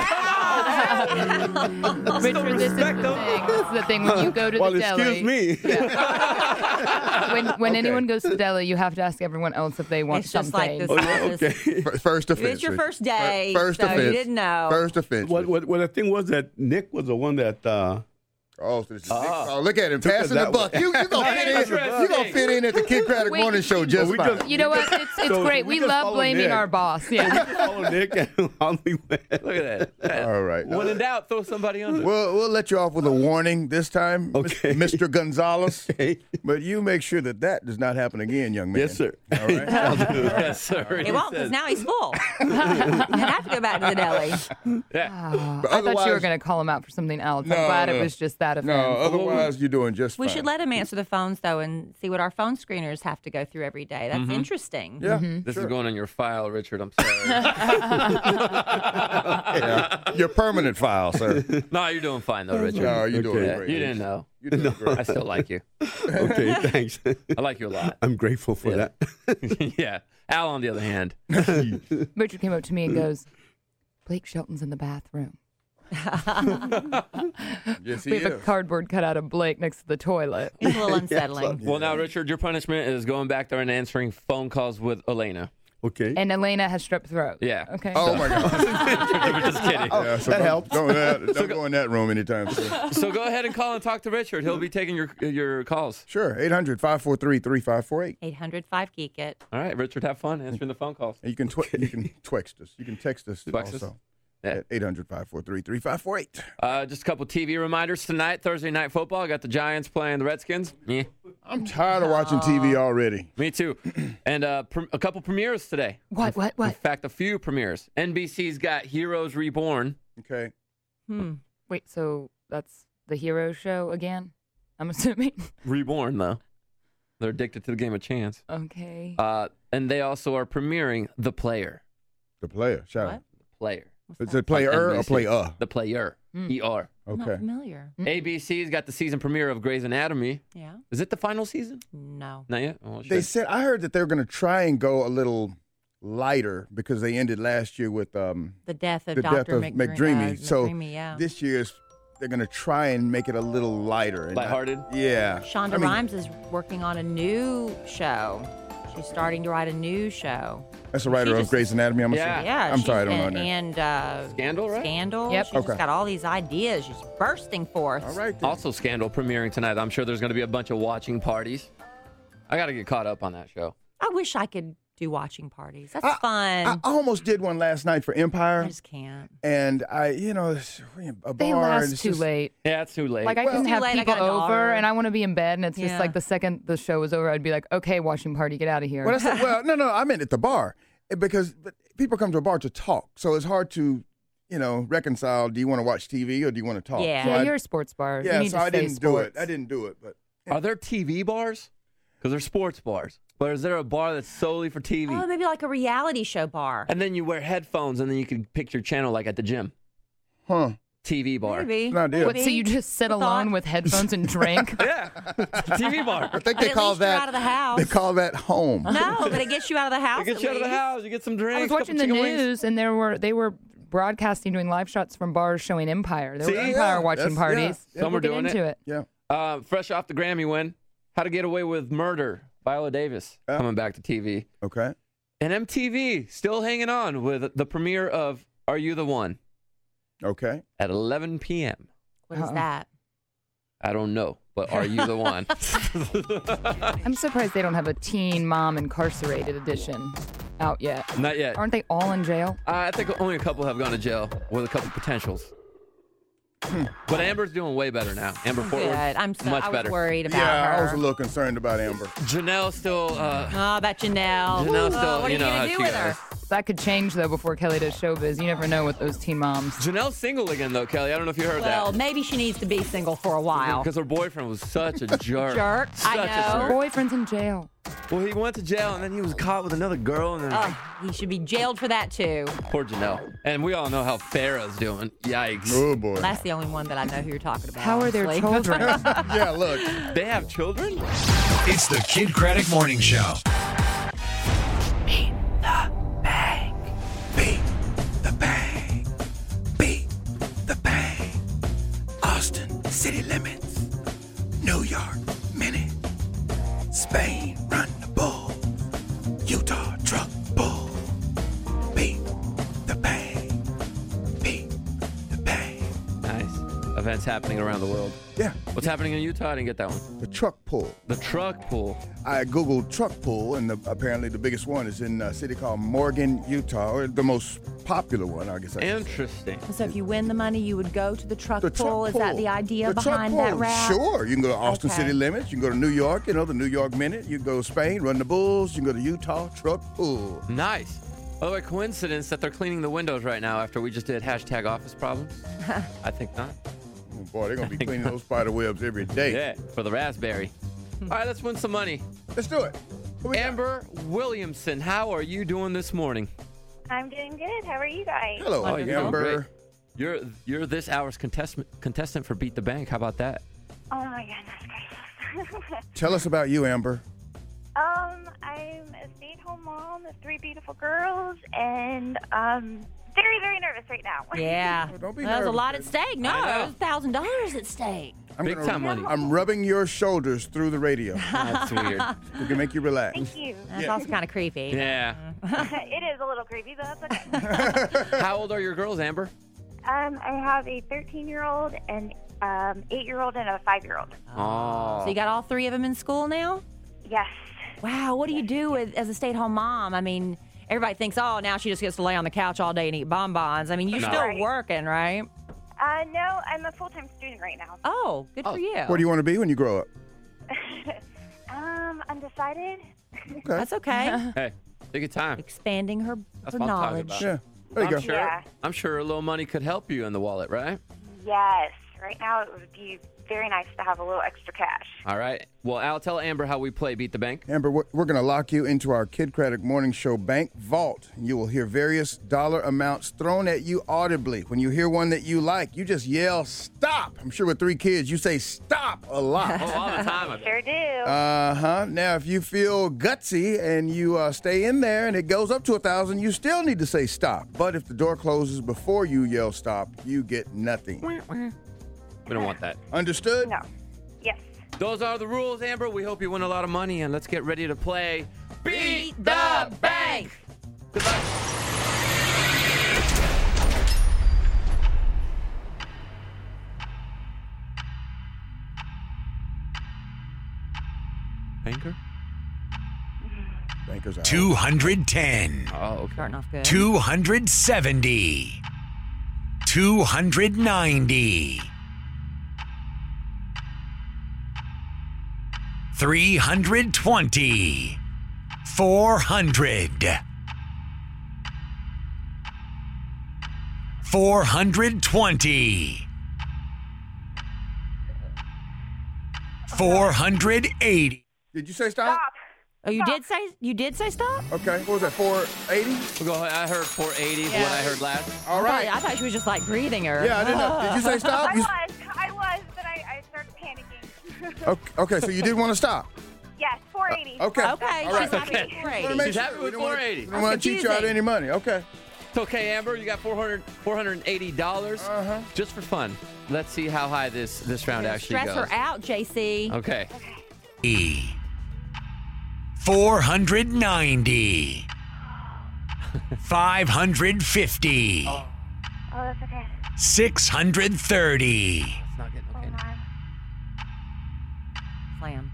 Speaker 4: Richard, this is the thing. This is the thing. When you go to
Speaker 6: Well,
Speaker 4: the deli,
Speaker 6: excuse me.
Speaker 4: when when anyone goes to the deli, you have to ask everyone else if they want
Speaker 5: It's just like
Speaker 4: something.
Speaker 5: this.
Speaker 6: Okay.
Speaker 3: F- First offense.
Speaker 5: It's your
Speaker 3: Richard.
Speaker 5: first day,
Speaker 3: First
Speaker 5: so
Speaker 3: offense.
Speaker 5: you didn't know.
Speaker 3: First offense.
Speaker 6: What, what, what the thing was that Nick was the one that. Uh,
Speaker 3: Oh, so this is
Speaker 2: Ah.
Speaker 3: oh, look at him
Speaker 6: Took us
Speaker 3: passing the
Speaker 6: that
Speaker 3: buck.
Speaker 6: way.
Speaker 3: You, you gonna fit in? You gonna fit in at the Kid Craddock
Speaker 4: Wait.
Speaker 3: Morning Show just
Speaker 6: we
Speaker 3: fine.
Speaker 6: just-
Speaker 4: You know what? It's it's
Speaker 6: So
Speaker 4: great.
Speaker 6: we
Speaker 4: We
Speaker 6: just
Speaker 4: love
Speaker 6: follow
Speaker 4: blaming
Speaker 6: Nick.
Speaker 4: our boss. Yeah.
Speaker 6: follow Nick and on we went.
Speaker 2: Look at that.
Speaker 3: All right.
Speaker 2: When in doubt, throw somebody under.
Speaker 3: We'll we'll let you off with a warning this time,
Speaker 6: Okay.
Speaker 3: Mister Gonzalez.
Speaker 6: Okay.
Speaker 3: But you make sure that that does not happen again, young man.
Speaker 6: Yes, sir.
Speaker 3: All right.
Speaker 2: Yes, sir.
Speaker 5: It won't because now he's full. you have to go back to the deli.
Speaker 2: Yeah.
Speaker 4: Oh,
Speaker 3: But
Speaker 4: I thought you were
Speaker 3: otherwise-
Speaker 4: going to call him out for something else.
Speaker 3: No,
Speaker 4: I'm glad
Speaker 3: no.
Speaker 4: it was just that offense.
Speaker 3: No, otherwise you're doing just
Speaker 5: We
Speaker 3: fine.
Speaker 5: should let him answer the phones, though, and see what our phone screeners have to go through every day. That's interesting.
Speaker 3: Yeah.
Speaker 2: This
Speaker 3: sure.
Speaker 2: is going on your file, Richard. I'm sorry.
Speaker 3: Yeah. Your permanent file, sir.
Speaker 2: No, you're doing fine, though, Richard.
Speaker 3: No, you're doing
Speaker 2: Yeah,
Speaker 3: great.
Speaker 2: you didn't know.
Speaker 3: You're doing great.
Speaker 2: I still like you.
Speaker 6: Okay, thanks.
Speaker 2: I like you a lot.
Speaker 6: I'm grateful for
Speaker 2: Yeah.
Speaker 6: that.
Speaker 2: Yeah. Al, on the other hand.
Speaker 4: Richard came up to me and goes, Blake Shelton's in the bathroom.
Speaker 3: Yes, he
Speaker 4: We have
Speaker 3: is.
Speaker 4: a cardboard cutout of Blake next to the toilet.
Speaker 5: It's a little unsettling.
Speaker 2: Well, now, Richard, your punishment is going back there and answering phone calls with Elena.
Speaker 6: Okay.
Speaker 4: And Elena has strep throat.
Speaker 2: Yeah.
Speaker 4: Okay.
Speaker 3: Oh my God.
Speaker 2: We're just kidding.
Speaker 3: Yeah, so
Speaker 6: that
Speaker 3: don't,
Speaker 6: helps.
Speaker 3: Don't, that, don't go in that room anytime soon.
Speaker 2: So go ahead and call and talk to Richard. He'll be taking your your calls.
Speaker 3: Sure. eight hundred, five four three, three five four eight.
Speaker 5: eight hundred five geek it.
Speaker 2: All right, Richard, have fun answering the phone calls.
Speaker 3: And you can twi- you can text us. You can text us
Speaker 2: Text us?
Speaker 3: also
Speaker 2: Yeah.
Speaker 3: at eight hundred, five four three, three five four eight.
Speaker 2: Uh, just a couple T V reminders tonight. Thursday night football. I got the Giants playing the Redskins. Yeah,
Speaker 3: I'm tired of watching T V already.
Speaker 2: me too. And uh, pre- a couple premieres today.
Speaker 4: What, what,
Speaker 2: In
Speaker 4: what?
Speaker 2: fact, a few premieres. N B C's got Heroes Reborn.
Speaker 3: Okay.
Speaker 5: Hmm.
Speaker 4: Wait, so that's the hero show again? I'm assuming.
Speaker 2: Reborn, though. They're addicted to the game of chance.
Speaker 4: Okay.
Speaker 2: Uh, and they also are premiering The Player.
Speaker 3: The player. Shout
Speaker 5: What?
Speaker 3: out.
Speaker 2: The Player.
Speaker 3: Is it player or
Speaker 2: N B C.
Speaker 3: play uh?
Speaker 2: The Player. E R.
Speaker 5: I'm not
Speaker 3: Okay.
Speaker 5: familiar.
Speaker 2: A B C's got the season premiere of Grey's Anatomy.
Speaker 5: Yeah.
Speaker 2: Is it the final season?
Speaker 5: No.
Speaker 2: Not yet? Oh,
Speaker 3: They
Speaker 2: shit.
Speaker 3: said I heard that they're going to try and go a little lighter because they ended last year with um,
Speaker 5: The death of
Speaker 3: the
Speaker 5: Doctor
Speaker 3: death of
Speaker 5: McDreamy.
Speaker 3: McDreamy.
Speaker 5: Uh,
Speaker 3: so
Speaker 5: McDreamy, yeah.
Speaker 3: this year's they're going to try and make it a little lighter. And
Speaker 2: Lighthearted?
Speaker 3: I- yeah.
Speaker 5: Shonda
Speaker 3: I mean,
Speaker 5: Rhimes is working on a new show. She's starting to write a new show.
Speaker 3: That's a writer
Speaker 5: She
Speaker 3: of
Speaker 5: just-
Speaker 3: Grey's Anatomy. I'm
Speaker 5: Yeah,
Speaker 3: assuming?
Speaker 5: yeah.
Speaker 3: I'm
Speaker 5: she's-
Speaker 3: sorry, I don't know her
Speaker 5: and,
Speaker 3: name.
Speaker 5: And uh,
Speaker 2: Scandal, right?
Speaker 5: Scandal.
Speaker 2: Yep.
Speaker 5: She's
Speaker 3: Okay.
Speaker 5: just got all these ideas. She's bursting forth.
Speaker 3: All right.
Speaker 2: Also, Scandal premiering tonight. I'm sure there's going to be a bunch of watching parties. I got to get caught up on that show.
Speaker 5: I wish I could do watching parties. That's
Speaker 3: I-
Speaker 5: fun.
Speaker 3: I almost did one last night for Empire.
Speaker 5: I just can't.
Speaker 3: And I, you know, it's a bar.
Speaker 4: They
Speaker 3: and
Speaker 4: last
Speaker 3: it's
Speaker 4: too
Speaker 3: just-
Speaker 4: late.
Speaker 2: Yeah, it's too late.
Speaker 4: Like I
Speaker 5: Well,
Speaker 4: can
Speaker 5: it's too
Speaker 4: have
Speaker 5: late, I
Speaker 4: people
Speaker 5: got a
Speaker 4: over,
Speaker 5: daughter.
Speaker 4: and I want to be in bed, and it's
Speaker 5: Yeah.
Speaker 4: just like the second the show was over, I'd be like, okay, watching party, get out of here.
Speaker 3: Well, that's it. Well, no, no, I meant at the bar Eh, because but people come to a bar to talk, so it's hard to, you know, reconcile. Do you want to watch T V or do you want to talk?
Speaker 5: Yeah.
Speaker 3: So
Speaker 4: yeah,
Speaker 3: I-
Speaker 4: you're a sports bar.
Speaker 3: yeah.
Speaker 4: you need
Speaker 3: So
Speaker 4: to
Speaker 3: I
Speaker 4: stay
Speaker 3: didn't do it.
Speaker 4: sports.
Speaker 3: I didn't do it, but
Speaker 2: Are there T V bars? Because they're sports bars. But is there a bar that's solely for T V?
Speaker 5: Oh, maybe like a reality show bar.
Speaker 2: And then you wear headphones, and then you can pick your channel like at the gym.
Speaker 3: huh?
Speaker 2: T V bar.
Speaker 5: Maybe.
Speaker 3: It's not deal.
Speaker 4: What, so you just sit alone with headphones and drink?
Speaker 2: Yeah, T V bar.
Speaker 3: I think
Speaker 5: But
Speaker 3: they
Speaker 5: at
Speaker 3: call
Speaker 5: least you're
Speaker 3: that
Speaker 5: out of the house.
Speaker 3: they call that home.
Speaker 5: No, but it gets you out of the house.
Speaker 2: You get
Speaker 5: at
Speaker 2: you out of the
Speaker 5: least.
Speaker 2: house. You get some drinks.
Speaker 4: I was watching the
Speaker 2: couple chicken wings.
Speaker 4: news, and there were they were broadcasting, doing live shots from bars showing Empire. There
Speaker 2: See?
Speaker 4: were
Speaker 2: Yeah,
Speaker 4: Empire watching
Speaker 3: that's-
Speaker 4: parties.
Speaker 3: yeah,
Speaker 2: Some
Speaker 4: We'll
Speaker 2: are
Speaker 4: get
Speaker 2: doing
Speaker 4: into
Speaker 2: it.
Speaker 4: it.
Speaker 3: Yeah.
Speaker 2: Uh, fresh off the Grammy win, How to Get Away with Murder, Viola Davis
Speaker 3: Yeah.
Speaker 2: coming back to T V.
Speaker 3: Okay.
Speaker 2: And M T V still hanging on with the premiere of Are You the One
Speaker 3: Okay.
Speaker 2: at eleven p.m.
Speaker 5: What is
Speaker 4: Uh-uh.
Speaker 5: that?
Speaker 2: I don't know, but Are You the One?
Speaker 4: I'm surprised they don't have a teen mom incarcerated edition out yet.
Speaker 2: Not yet. Uh,
Speaker 4: Aren't they all in jail?
Speaker 2: I think only a couple have gone to jail with a couple potentials. But Amber's doing way better now. Amber Fort
Speaker 5: Good.
Speaker 2: Worth,
Speaker 5: I'm so,
Speaker 2: much
Speaker 5: I was
Speaker 2: better.
Speaker 5: worried about
Speaker 3: Yeah,
Speaker 5: her.
Speaker 3: I was a little concerned about Amber.
Speaker 2: Janelle still, uh,
Speaker 5: Oh, about Janelle.
Speaker 2: Janelle
Speaker 5: Oh,
Speaker 2: still,
Speaker 5: what are
Speaker 2: you
Speaker 5: you
Speaker 2: know
Speaker 5: gonna
Speaker 2: how
Speaker 5: do
Speaker 2: she
Speaker 5: with her?
Speaker 2: goes.
Speaker 4: That could change though before Kelly does showbiz. You never know with those teen moms.
Speaker 2: Janelle's single again though, Kelly. I don't know if you heard
Speaker 5: Well,
Speaker 2: that.
Speaker 5: maybe she needs to be single for a while.
Speaker 2: Because her boyfriend was such a jerk.
Speaker 5: Jerk.
Speaker 2: Such
Speaker 5: I
Speaker 2: a
Speaker 5: know.
Speaker 2: jerk.
Speaker 4: Boyfriend's in jail.
Speaker 2: Well, he went to jail and then he was caught with another girl and then
Speaker 5: Oh, he should be jailed for that too.
Speaker 2: poor Janelle. And we all know how Farrah's doing. Yikes.
Speaker 3: Oh boy.
Speaker 5: That's the only one that I know who you're talking about.
Speaker 4: How are their
Speaker 5: honestly.
Speaker 4: children?
Speaker 3: Yeah, look.
Speaker 2: They have children?
Speaker 1: It's the Kid Craddock Morning Show. Beat the bang. Beat the bang. Beat the bang. Austin city limits. New York minute. Spain run the bull. Utah truck bull. Beat the bang. Beat the bang.
Speaker 2: Nice. Events happening around the world.
Speaker 3: Yeah.
Speaker 2: What's happening in Utah? I didn't get that one.
Speaker 3: The truck pull.
Speaker 2: The truck pull.
Speaker 3: I googled truck pull, and the, apparently the biggest one is in a city called Morgan, Utah, or the most popular one, I guess. I should say.
Speaker 2: Interesting.
Speaker 5: So if you win the money, you would go to the truck
Speaker 3: The
Speaker 5: pull.
Speaker 3: truck
Speaker 5: Is that
Speaker 3: pull.
Speaker 5: the idea
Speaker 3: The truck
Speaker 5: behind that
Speaker 3: pull.
Speaker 5: rap?
Speaker 3: Sure. You can go to Austin
Speaker 5: Okay.
Speaker 3: city limits. You can go to New York, you know, the New York minute. You can go to Spain, run the bulls. You can go to Utah, truck pull.
Speaker 2: Nice. By the way, coincidence that they're cleaning the windows right now after we just did hashtag office problems? I think not.
Speaker 3: Oh, boy, they're going to be cleaning those spider webs every day.
Speaker 2: Yeah, for the raspberry. All right, let's win some money.
Speaker 3: Let's do it. Who we got?
Speaker 2: Amber Williamson, how are you doing this morning?
Speaker 8: I'm doing good. How are you guys?
Speaker 3: Hello,
Speaker 2: Oh, you're doing
Speaker 3: Amber.
Speaker 2: great. You're you're this hour's contestant contestant for Beat the Bank. How about that?
Speaker 8: Oh my goodness gracious.
Speaker 3: Tell us about you, Amber.
Speaker 8: um, I'm a stay-at-home mom of three beautiful girls, and um, very, very nervous right now.
Speaker 5: Yeah.
Speaker 3: Oh, don't be
Speaker 5: There's a
Speaker 3: nervous,
Speaker 5: lot
Speaker 3: baby.
Speaker 5: at stake. No,
Speaker 2: I know.
Speaker 5: there's a thousand dollars at stake.
Speaker 3: I'm
Speaker 2: Big
Speaker 3: gonna-
Speaker 2: time money.
Speaker 3: I'm rubbing your shoulders through the radio.
Speaker 2: That's weird.
Speaker 3: We can make you relax.
Speaker 8: Thank you.
Speaker 5: That's
Speaker 3: Yeah.
Speaker 5: also kind of creepy.
Speaker 2: Yeah.
Speaker 8: It is a little creepy, but that's okay.
Speaker 2: How old are your girls, Amber?
Speaker 8: um, I have a thirteen-year-old, an um, eight-year-old, and a five-year-old.
Speaker 2: Oh.
Speaker 5: So you got all three of them in school now?
Speaker 8: Yes.
Speaker 5: Wow. What do you do with, as a stay-at-home mom? I mean, everybody thinks, oh, now she just gets to lay on the couch all day and eat bonbons. I mean, you're
Speaker 2: No.
Speaker 5: still
Speaker 8: Right.
Speaker 5: working, right?
Speaker 8: Uh, no, I'm a full-time student right now.
Speaker 5: Oh, good
Speaker 2: Oh.
Speaker 5: for you.
Speaker 3: What do you want to be when you grow up?
Speaker 8: um, undecided.
Speaker 3: Okay.
Speaker 5: That's okay.
Speaker 2: Hey, take your time.
Speaker 5: Expanding her,
Speaker 2: That's
Speaker 5: her
Speaker 2: what I'm talking
Speaker 5: knowledge.
Speaker 2: about.
Speaker 3: Yeah. There you
Speaker 2: I'm
Speaker 3: go.
Speaker 2: sure.
Speaker 8: Yeah.
Speaker 2: I'm sure a little money could help you in the wallet, right?
Speaker 8: Yes,
Speaker 14: right now, it would be very nice to have a little extra cash.
Speaker 2: All right. Well, Al, tell Amber how we play Beat the Bank.
Speaker 3: Amber, we're, we're going to lock you into our Kid Craddock Morning Show Bank Vault. You will hear various dollar amounts thrown at you audibly. When you hear one that you like, you just yell, stop. I'm sure with three kids, you say stop a lot.
Speaker 2: Oh, all the time.
Speaker 14: Sure do.
Speaker 3: Uh-huh. Now, if you feel gutsy and you uh, stay in there and it goes up to a thousand, you still need to say stop. But if the door closes before you yell stop, you get nothing.
Speaker 2: We don't want that.
Speaker 3: Understood?
Speaker 14: No. Yes.
Speaker 2: Those are the rules, Amber. We hope you win a lot of money, and let's get ready to play
Speaker 5: Beat the Bank.
Speaker 2: Good luck. Banker?
Speaker 3: Banker's out.
Speaker 1: two hundred ten.
Speaker 2: Oh, okay.
Speaker 5: Starting off good.
Speaker 1: two hundred seventy. two hundred ninety. three hundred twenty. four hundred. four hundred twenty. four hundred eighty.
Speaker 3: Did you say stop?
Speaker 14: Stop.
Speaker 5: Oh, you did say you did say stop?
Speaker 3: Okay. What was that, four eighty?
Speaker 2: We'll go, I heard four eighty is
Speaker 5: Yeah.
Speaker 2: what I heard last.
Speaker 3: All right.
Speaker 5: I thought, I thought she was just like breathing her.
Speaker 3: Yeah, I didn't know. Did you say stop?
Speaker 14: I
Speaker 3: You-
Speaker 14: was. I was, but I, I started panicking.
Speaker 3: Okay, okay, so you did want to stop.
Speaker 14: Yes, four eighty.
Speaker 3: Okay.
Speaker 5: Okay,
Speaker 3: All right.
Speaker 5: she's happy
Speaker 2: Okay.
Speaker 5: with four
Speaker 3: Wanna
Speaker 5: eighty.
Speaker 3: make
Speaker 2: She's happy
Speaker 3: sure.
Speaker 2: with
Speaker 3: We don't wanna-
Speaker 2: four eighty.
Speaker 3: We don't want to cheat you out of
Speaker 5: confusing.
Speaker 3: any money. Okay.
Speaker 2: It's okay, Amber. You got four hundred, four hundred eighty dollars
Speaker 3: Uh-huh.
Speaker 2: just for fun. Let's see how high this, this round actually
Speaker 5: Stress
Speaker 2: goes.
Speaker 5: her out, J C.
Speaker 2: Okay.
Speaker 1: E. four hundred ninety. five hundred fifty.
Speaker 14: Oh, that's okay.
Speaker 1: six hundred thirty.
Speaker 2: It's not getting okay
Speaker 14: Oh,
Speaker 2: now.
Speaker 14: my.
Speaker 5: Slam.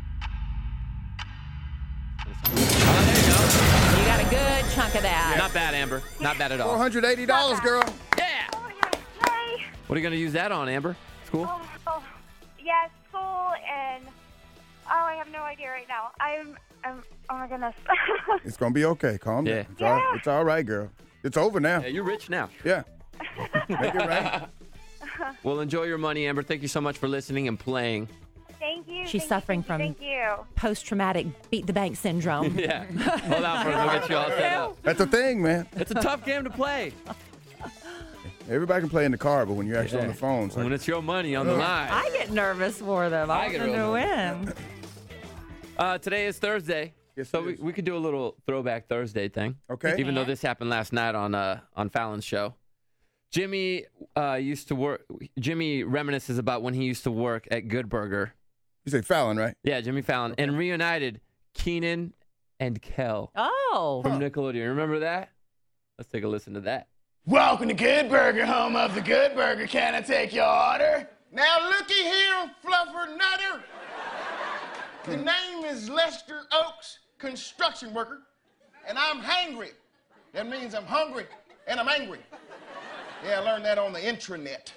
Speaker 2: Oh, there
Speaker 5: You got a good chunk of that.
Speaker 2: you go. Not bad, Amber. Not bad at
Speaker 3: four
Speaker 2: all.
Speaker 3: hundred eighty dollars, girl.
Speaker 2: Yeah.
Speaker 14: Oh, yay.
Speaker 2: What are you going to use that on, Amber? School?
Speaker 14: Oh, oh, yes, school and oh, I have no idea right now. I'm, I'm. Oh my goodness.
Speaker 3: It's going to be okay. Calm
Speaker 2: Yeah.
Speaker 3: down. It's, all,
Speaker 14: Yeah.
Speaker 3: it's all right, girl. It's over now.
Speaker 2: Yeah, you're rich now.
Speaker 3: Yeah. Make it rain.
Speaker 2: Well, enjoy your money, Amber. Thank you so much for listening and playing.
Speaker 14: Thank you.
Speaker 5: She's
Speaker 14: thank
Speaker 5: suffering
Speaker 14: you,
Speaker 5: from
Speaker 14: Thank you.
Speaker 5: post-traumatic beat the bank syndrome.
Speaker 2: Yeah. Hold on for us. We'll get you all set up.
Speaker 3: That's the thing, man.
Speaker 2: It's a tough game to play.
Speaker 3: Everybody can play in the car, but when you're actually on the phone, it's
Speaker 2: When
Speaker 3: like,
Speaker 2: it's your money on the line.
Speaker 5: I get nervous for them. I,
Speaker 2: I get
Speaker 5: want them to
Speaker 2: real
Speaker 5: win.
Speaker 2: Uh, today is Thursday.
Speaker 3: Yes,
Speaker 2: so
Speaker 3: it
Speaker 2: we,
Speaker 3: is.
Speaker 2: we could do a little throwback Thursday thing.
Speaker 3: Okay.
Speaker 2: Even though this happened last night on uh, on Fallon's show. Jimmy uh, used to work. Jimmy reminisces about when he used to work at Good Burger.
Speaker 3: you say Fallon, right?
Speaker 2: Yeah, Jimmy Fallon. And reunited Keenan and Kel
Speaker 5: Oh.
Speaker 2: from Nickelodeon. Remember that? Let's take a listen to that.
Speaker 15: Welcome to Good Burger, home of the Good Burger. Can I take your order?
Speaker 16: Now looky here, fluffer nutter. The name is Lester Oaks, construction worker, and I'm hangry. That means I'm hungry and I'm angry. Yeah, I learned that on the intranet.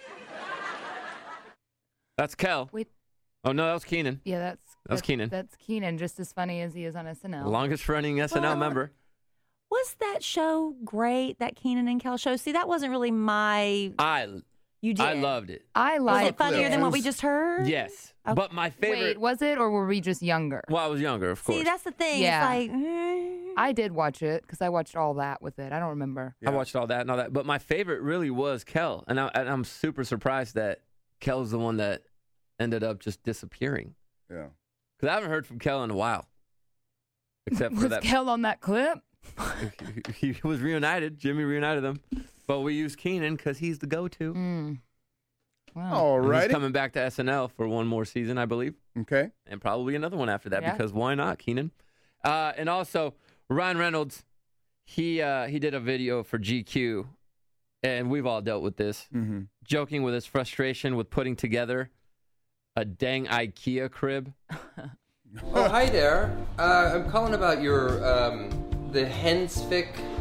Speaker 2: That's Kel.
Speaker 4: Wait.
Speaker 2: Oh, no, that was Keenan.
Speaker 4: Yeah, that's
Speaker 2: That was
Speaker 4: that's-
Speaker 2: Keenan.
Speaker 4: That's Keenan, just as funny as he is on S N L.
Speaker 2: Longest running S N L
Speaker 5: Well,
Speaker 2: member.
Speaker 5: Was that show great, that Keenan and Kel show? See, that wasn't really my...
Speaker 2: I
Speaker 5: You did.
Speaker 2: I loved it.
Speaker 4: I
Speaker 5: Was
Speaker 4: like
Speaker 5: it funnier than what we just heard?
Speaker 2: Yes.
Speaker 5: Okay.
Speaker 2: But my favorite.
Speaker 4: Wait, was it, or were we just younger?
Speaker 2: Well, I was younger, of course.
Speaker 5: See, that's the thing.
Speaker 4: Yeah.
Speaker 5: It's like... mm.
Speaker 4: I did watch it because I watched all that with it. I don't remember.
Speaker 2: I watched all that and all that. But my favorite really was Kel. And, I, and I'm super surprised that Kel's the one that ended up just disappearing.
Speaker 3: Yeah.
Speaker 2: Because I haven't heard from Kel in a while. Except for
Speaker 4: Was
Speaker 2: that.
Speaker 4: Kel on that clip?
Speaker 2: he, he was reunited. Jimmy reunited them. But we used Keenan because he's the go-to.
Speaker 4: Mm. Wow.
Speaker 3: All
Speaker 2: And
Speaker 3: right.
Speaker 2: He's coming back to S N L for one more season, I believe.
Speaker 3: Okay.
Speaker 2: And probably another one after that
Speaker 4: Yeah.
Speaker 2: because why not, Keenan? Uh, and also, Ryan Reynolds, he uh, he did a video for G Q, and we've all dealt with this,
Speaker 3: Mm-hmm.
Speaker 2: joking with his frustration with putting together a dang IKEA crib.
Speaker 17: Oh, hi there. Uh, I'm calling about your, um, the Hensfic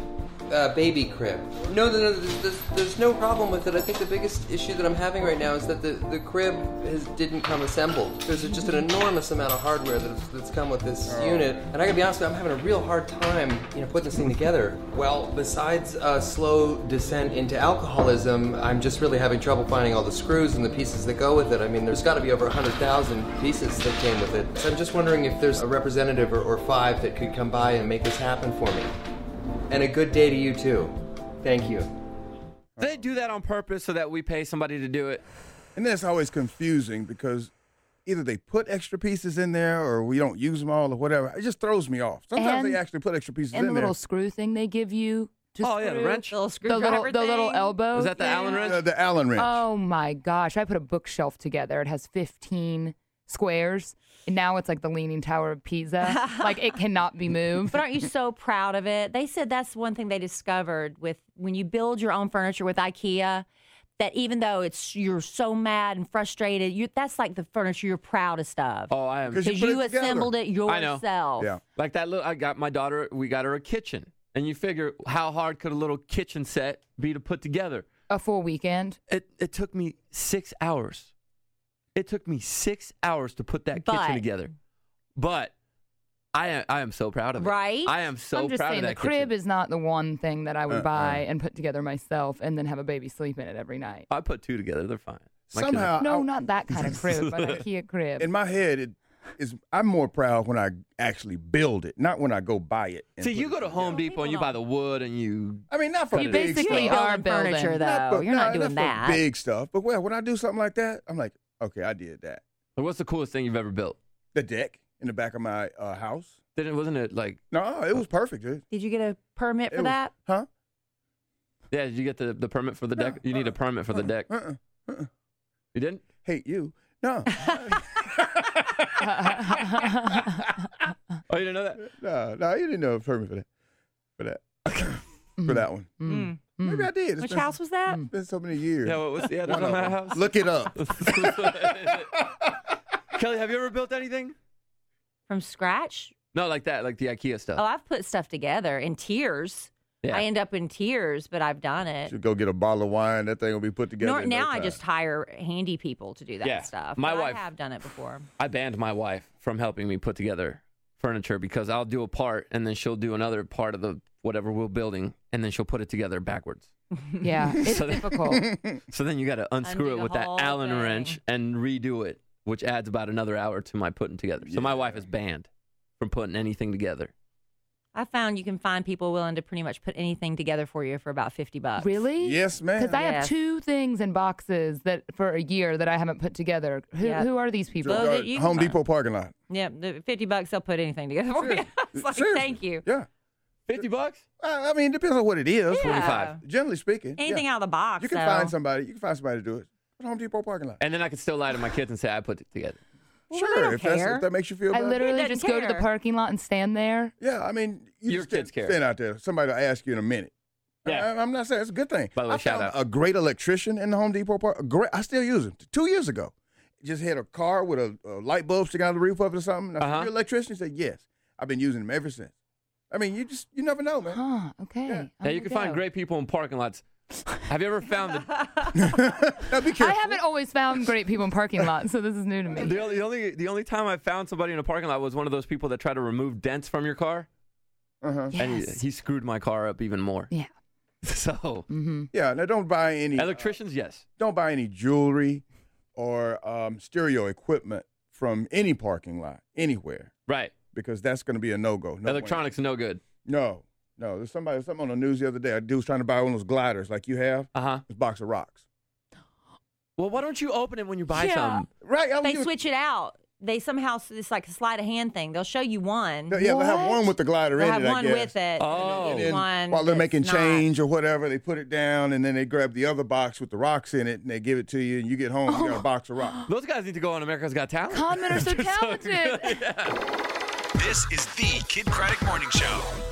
Speaker 17: uh, baby crib. No, no, no there's, there's, there's no problem with it. I think the biggest issue that I'm having right now is that the, the crib has, didn't come assembled. There's just an enormous amount of hardware that's, that's come with this
Speaker 16: Oh.
Speaker 17: unit. And I gotta be honest with you, I'm having a real hard time, you know, putting this thing together. Well, besides a slow descent into alcoholism, I'm just really having trouble finding all the screws and the pieces that go with it. I mean, there's got to be over one hundred thousand pieces that came with it. So I'm just wondering if there's a representative or, or five that could come by and make this happen for me. And a good day to you, too. Thank you.
Speaker 2: They do that on purpose so that we pay somebody to do it.
Speaker 3: And then it's always confusing because either they put extra pieces in there or we don't use them all or whatever. It just throws me off. Sometimes
Speaker 4: And-
Speaker 3: they actually put extra pieces
Speaker 4: And the
Speaker 3: in
Speaker 4: little
Speaker 3: there.
Speaker 4: screw thing they give you. To
Speaker 2: Oh, yeah, the
Speaker 4: screw.
Speaker 2: wrench? Little
Speaker 4: The
Speaker 5: screwdriver
Speaker 4: little, the little
Speaker 5: thing.
Speaker 4: elbow.
Speaker 2: Is that the
Speaker 4: thing.
Speaker 2: Allen wrench?
Speaker 3: Uh, the Allen wrench.
Speaker 4: Oh my gosh! I put a bookshelf together. It has fifteen squares, and now it's like the Leaning Tower of Pisa. Like it cannot be moved.
Speaker 5: But aren't you so proud of it? They said that's one thing they discovered with when you build your own furniture with IKEA. That even though it's you're so mad and frustrated, you that's like the furniture you're proudest of.
Speaker 2: Oh, I am.
Speaker 5: Because you, assembled it
Speaker 2: I know.
Speaker 5: yourself.
Speaker 3: Yeah.
Speaker 2: Like that little, I got my daughter, we got her a kitchen. And you figure, how hard could a little kitchen set be to put together?
Speaker 4: A full weekend.
Speaker 2: It it took me six hours. It took me six hours to put that
Speaker 5: But-
Speaker 2: kitchen together. But I am, I am so proud of it.
Speaker 5: Right?
Speaker 2: I am so
Speaker 4: I'm just
Speaker 2: proud
Speaker 4: saying
Speaker 2: of
Speaker 4: the
Speaker 2: that
Speaker 4: crib
Speaker 2: kitchen.
Speaker 4: is not the one thing that I would
Speaker 3: Uh-uh.
Speaker 4: buy and put together myself and then have a baby sleep in it every night.
Speaker 2: I put two together. They're fine. My kids
Speaker 3: Somehow,
Speaker 2: are-
Speaker 4: No,
Speaker 3: I-
Speaker 4: not that kind of crib, but IKEA crib.
Speaker 3: in my head, it is. I'm more proud when I actually build it, not when I go buy it. and
Speaker 2: See,
Speaker 3: put
Speaker 2: you
Speaker 3: it
Speaker 2: go to
Speaker 3: together.
Speaker 2: Home Depot and you buy the wood and you.
Speaker 3: I mean, not for
Speaker 2: You
Speaker 3: big
Speaker 4: basically
Speaker 3: stuff.
Speaker 4: are building.
Speaker 5: furniture, though.
Speaker 3: Not for-
Speaker 5: You're not
Speaker 3: no,
Speaker 5: doing
Speaker 3: for
Speaker 5: that.
Speaker 3: big stuff. But well, when I do something like that, I'm like, okay, I did that.
Speaker 2: What's the coolest thing you've ever built?
Speaker 3: The deck in the back of my uh, house.
Speaker 2: Didn't wasn't it like?
Speaker 3: No, it was perfect, dude.
Speaker 5: Did you get a permit
Speaker 3: It
Speaker 5: for
Speaker 3: was-
Speaker 5: that?
Speaker 3: Huh?
Speaker 2: Yeah, did you get the, the permit for the deck? You need a permit for the deck.
Speaker 3: Uh-uh. Uh-uh.
Speaker 2: You didn't?
Speaker 3: Hate you. No.
Speaker 2: Oh, you didn't know that?
Speaker 3: no, no, you didn't know a permit for that. For that. for that one.
Speaker 5: Mm.
Speaker 3: Maybe I did. It's
Speaker 5: Which
Speaker 3: been-
Speaker 5: house was that?
Speaker 3: It's been so many years.
Speaker 2: Yeah, what was yeah?
Speaker 3: One
Speaker 2: That's on
Speaker 3: of
Speaker 2: that
Speaker 3: them.
Speaker 2: house.
Speaker 3: Look it up.
Speaker 2: Kelly, have you ever built anything?
Speaker 5: From scratch?
Speaker 2: No, like that, like the IKEA stuff.
Speaker 5: Oh, I've put stuff together in tears.
Speaker 2: Yeah.
Speaker 5: I end up in tears, but I've done it.
Speaker 3: Should go get a bottle of wine. That thing will be put together.
Speaker 5: Nor,
Speaker 3: in no
Speaker 5: now I
Speaker 3: time.
Speaker 5: just hire handy people to do that
Speaker 2: Yeah.
Speaker 5: stuff.
Speaker 2: My
Speaker 5: But
Speaker 2: wife-
Speaker 5: I have done it before.
Speaker 2: I banned my wife from helping me put together furniture because I'll do a part and then she'll do another part of the whatever we're building and then she'll put it together backwards.
Speaker 4: Yeah, it's
Speaker 2: So then-
Speaker 4: difficult.
Speaker 2: So then you got to unscrew
Speaker 5: Undo
Speaker 2: it
Speaker 5: the
Speaker 2: with that
Speaker 5: whole
Speaker 2: Allen
Speaker 5: thing.
Speaker 2: wrench and redo it, which adds about another hour to my putting together. So my wife is banned from putting anything together.
Speaker 5: I found you can find people willing to pretty much put anything together for you for about fifty bucks.
Speaker 4: Really?
Speaker 3: Yes, ma'am.
Speaker 4: Because I have
Speaker 5: Yes.
Speaker 4: two things in boxes that for a year that I haven't put together. Who,
Speaker 5: Yeah.
Speaker 4: who are these people?
Speaker 5: Those that you can
Speaker 3: Home
Speaker 5: find.
Speaker 3: Depot parking lot.
Speaker 5: Yep, the fifty bucks they'll put anything together for you. It's like,
Speaker 3: Seriously.
Speaker 5: thank you.
Speaker 3: Yeah.
Speaker 2: fifty bucks?
Speaker 3: I I mean, it depends on what it is.
Speaker 5: Yeah.
Speaker 2: twenty-five.
Speaker 3: Generally speaking.
Speaker 5: Anything
Speaker 3: yeah.
Speaker 5: out of the box.
Speaker 3: You can
Speaker 5: so.
Speaker 3: find somebody. You can find somebody to do it. Put Home Depot parking lot.
Speaker 2: And then I could still lie to my kids and say I put it together.
Speaker 5: Well,
Speaker 3: sure,
Speaker 5: they don't
Speaker 3: if, that's,
Speaker 5: care.
Speaker 3: if that makes you feel
Speaker 4: I
Speaker 3: better.
Speaker 4: literally
Speaker 5: doesn't
Speaker 4: just go to the
Speaker 5: care.
Speaker 4: parking lot and stand there.
Speaker 3: Yeah, I mean, you
Speaker 2: Your
Speaker 3: just
Speaker 2: kids
Speaker 3: stand,
Speaker 2: care.
Speaker 3: stand out there. Somebody will ask you in a minute.
Speaker 2: Yeah.
Speaker 3: I, I'm not saying it's a good thing.
Speaker 2: By the way,
Speaker 3: I
Speaker 2: shout
Speaker 3: found
Speaker 2: out.
Speaker 3: a great electrician in the Home Depot park. A great, I still use him. Two years ago, just had a car with a, a light bulb sticking out of the roof of it or something. I said,
Speaker 2: Uh-huh.
Speaker 3: "You're an electrician?" He said, "Yes." I've been using him ever since. I mean, you just you never know, man.
Speaker 4: Huh, okay.
Speaker 3: Yeah.
Speaker 4: I'm
Speaker 2: Yeah, you
Speaker 4: gonna
Speaker 2: can find
Speaker 4: go.
Speaker 2: great people in parking lots. Have you ever found the,
Speaker 3: Now be
Speaker 4: I
Speaker 3: careful.
Speaker 4: haven't always found great people in parking lots, so this is new to me.
Speaker 2: the only the only the only time I found somebody in a parking lot was one of those people that try to remove dents from your car,
Speaker 3: Uh-huh.
Speaker 2: and he,
Speaker 4: Yes.
Speaker 2: he screwed my car up even more.
Speaker 4: Yeah.
Speaker 2: So
Speaker 4: Mm-hmm.
Speaker 3: Yeah. Now don't buy any.
Speaker 2: electricians, yes.
Speaker 3: don't buy any jewelry or um, stereo equipment from any parking lot anywhere
Speaker 2: Right.
Speaker 3: because that's going to be a no go. No
Speaker 2: Electronics no good.
Speaker 3: No, no. There's somebody something on the news the other day. A dude was trying to buy one of those gliders like you have.
Speaker 2: Uh huh.
Speaker 3: This box of rocks.
Speaker 2: Well, why don't you open it when you buy
Speaker 5: Yeah.
Speaker 2: some?
Speaker 3: Right. I
Speaker 5: They
Speaker 3: was-
Speaker 5: switch it out. They somehow it's like a sleight of hand thing. They'll show you one.
Speaker 3: Yeah, they'll have one with the glider
Speaker 5: They'll
Speaker 3: in
Speaker 5: have
Speaker 3: it. I
Speaker 5: one
Speaker 3: guess.
Speaker 5: with it.
Speaker 2: Oh.
Speaker 5: and
Speaker 3: And
Speaker 5: then
Speaker 3: then
Speaker 5: one
Speaker 3: while they're
Speaker 5: that's
Speaker 3: making
Speaker 5: not.
Speaker 3: change or whatever, they put it down and then they grab the other box with the rocks in it and they give it to you and you get home you got a box of rocks.
Speaker 2: Those guys need to go on America's Got Talent.
Speaker 4: Con men are so
Speaker 2: They're
Speaker 4: talented.
Speaker 1: This is the Kid Craddock Morning Show.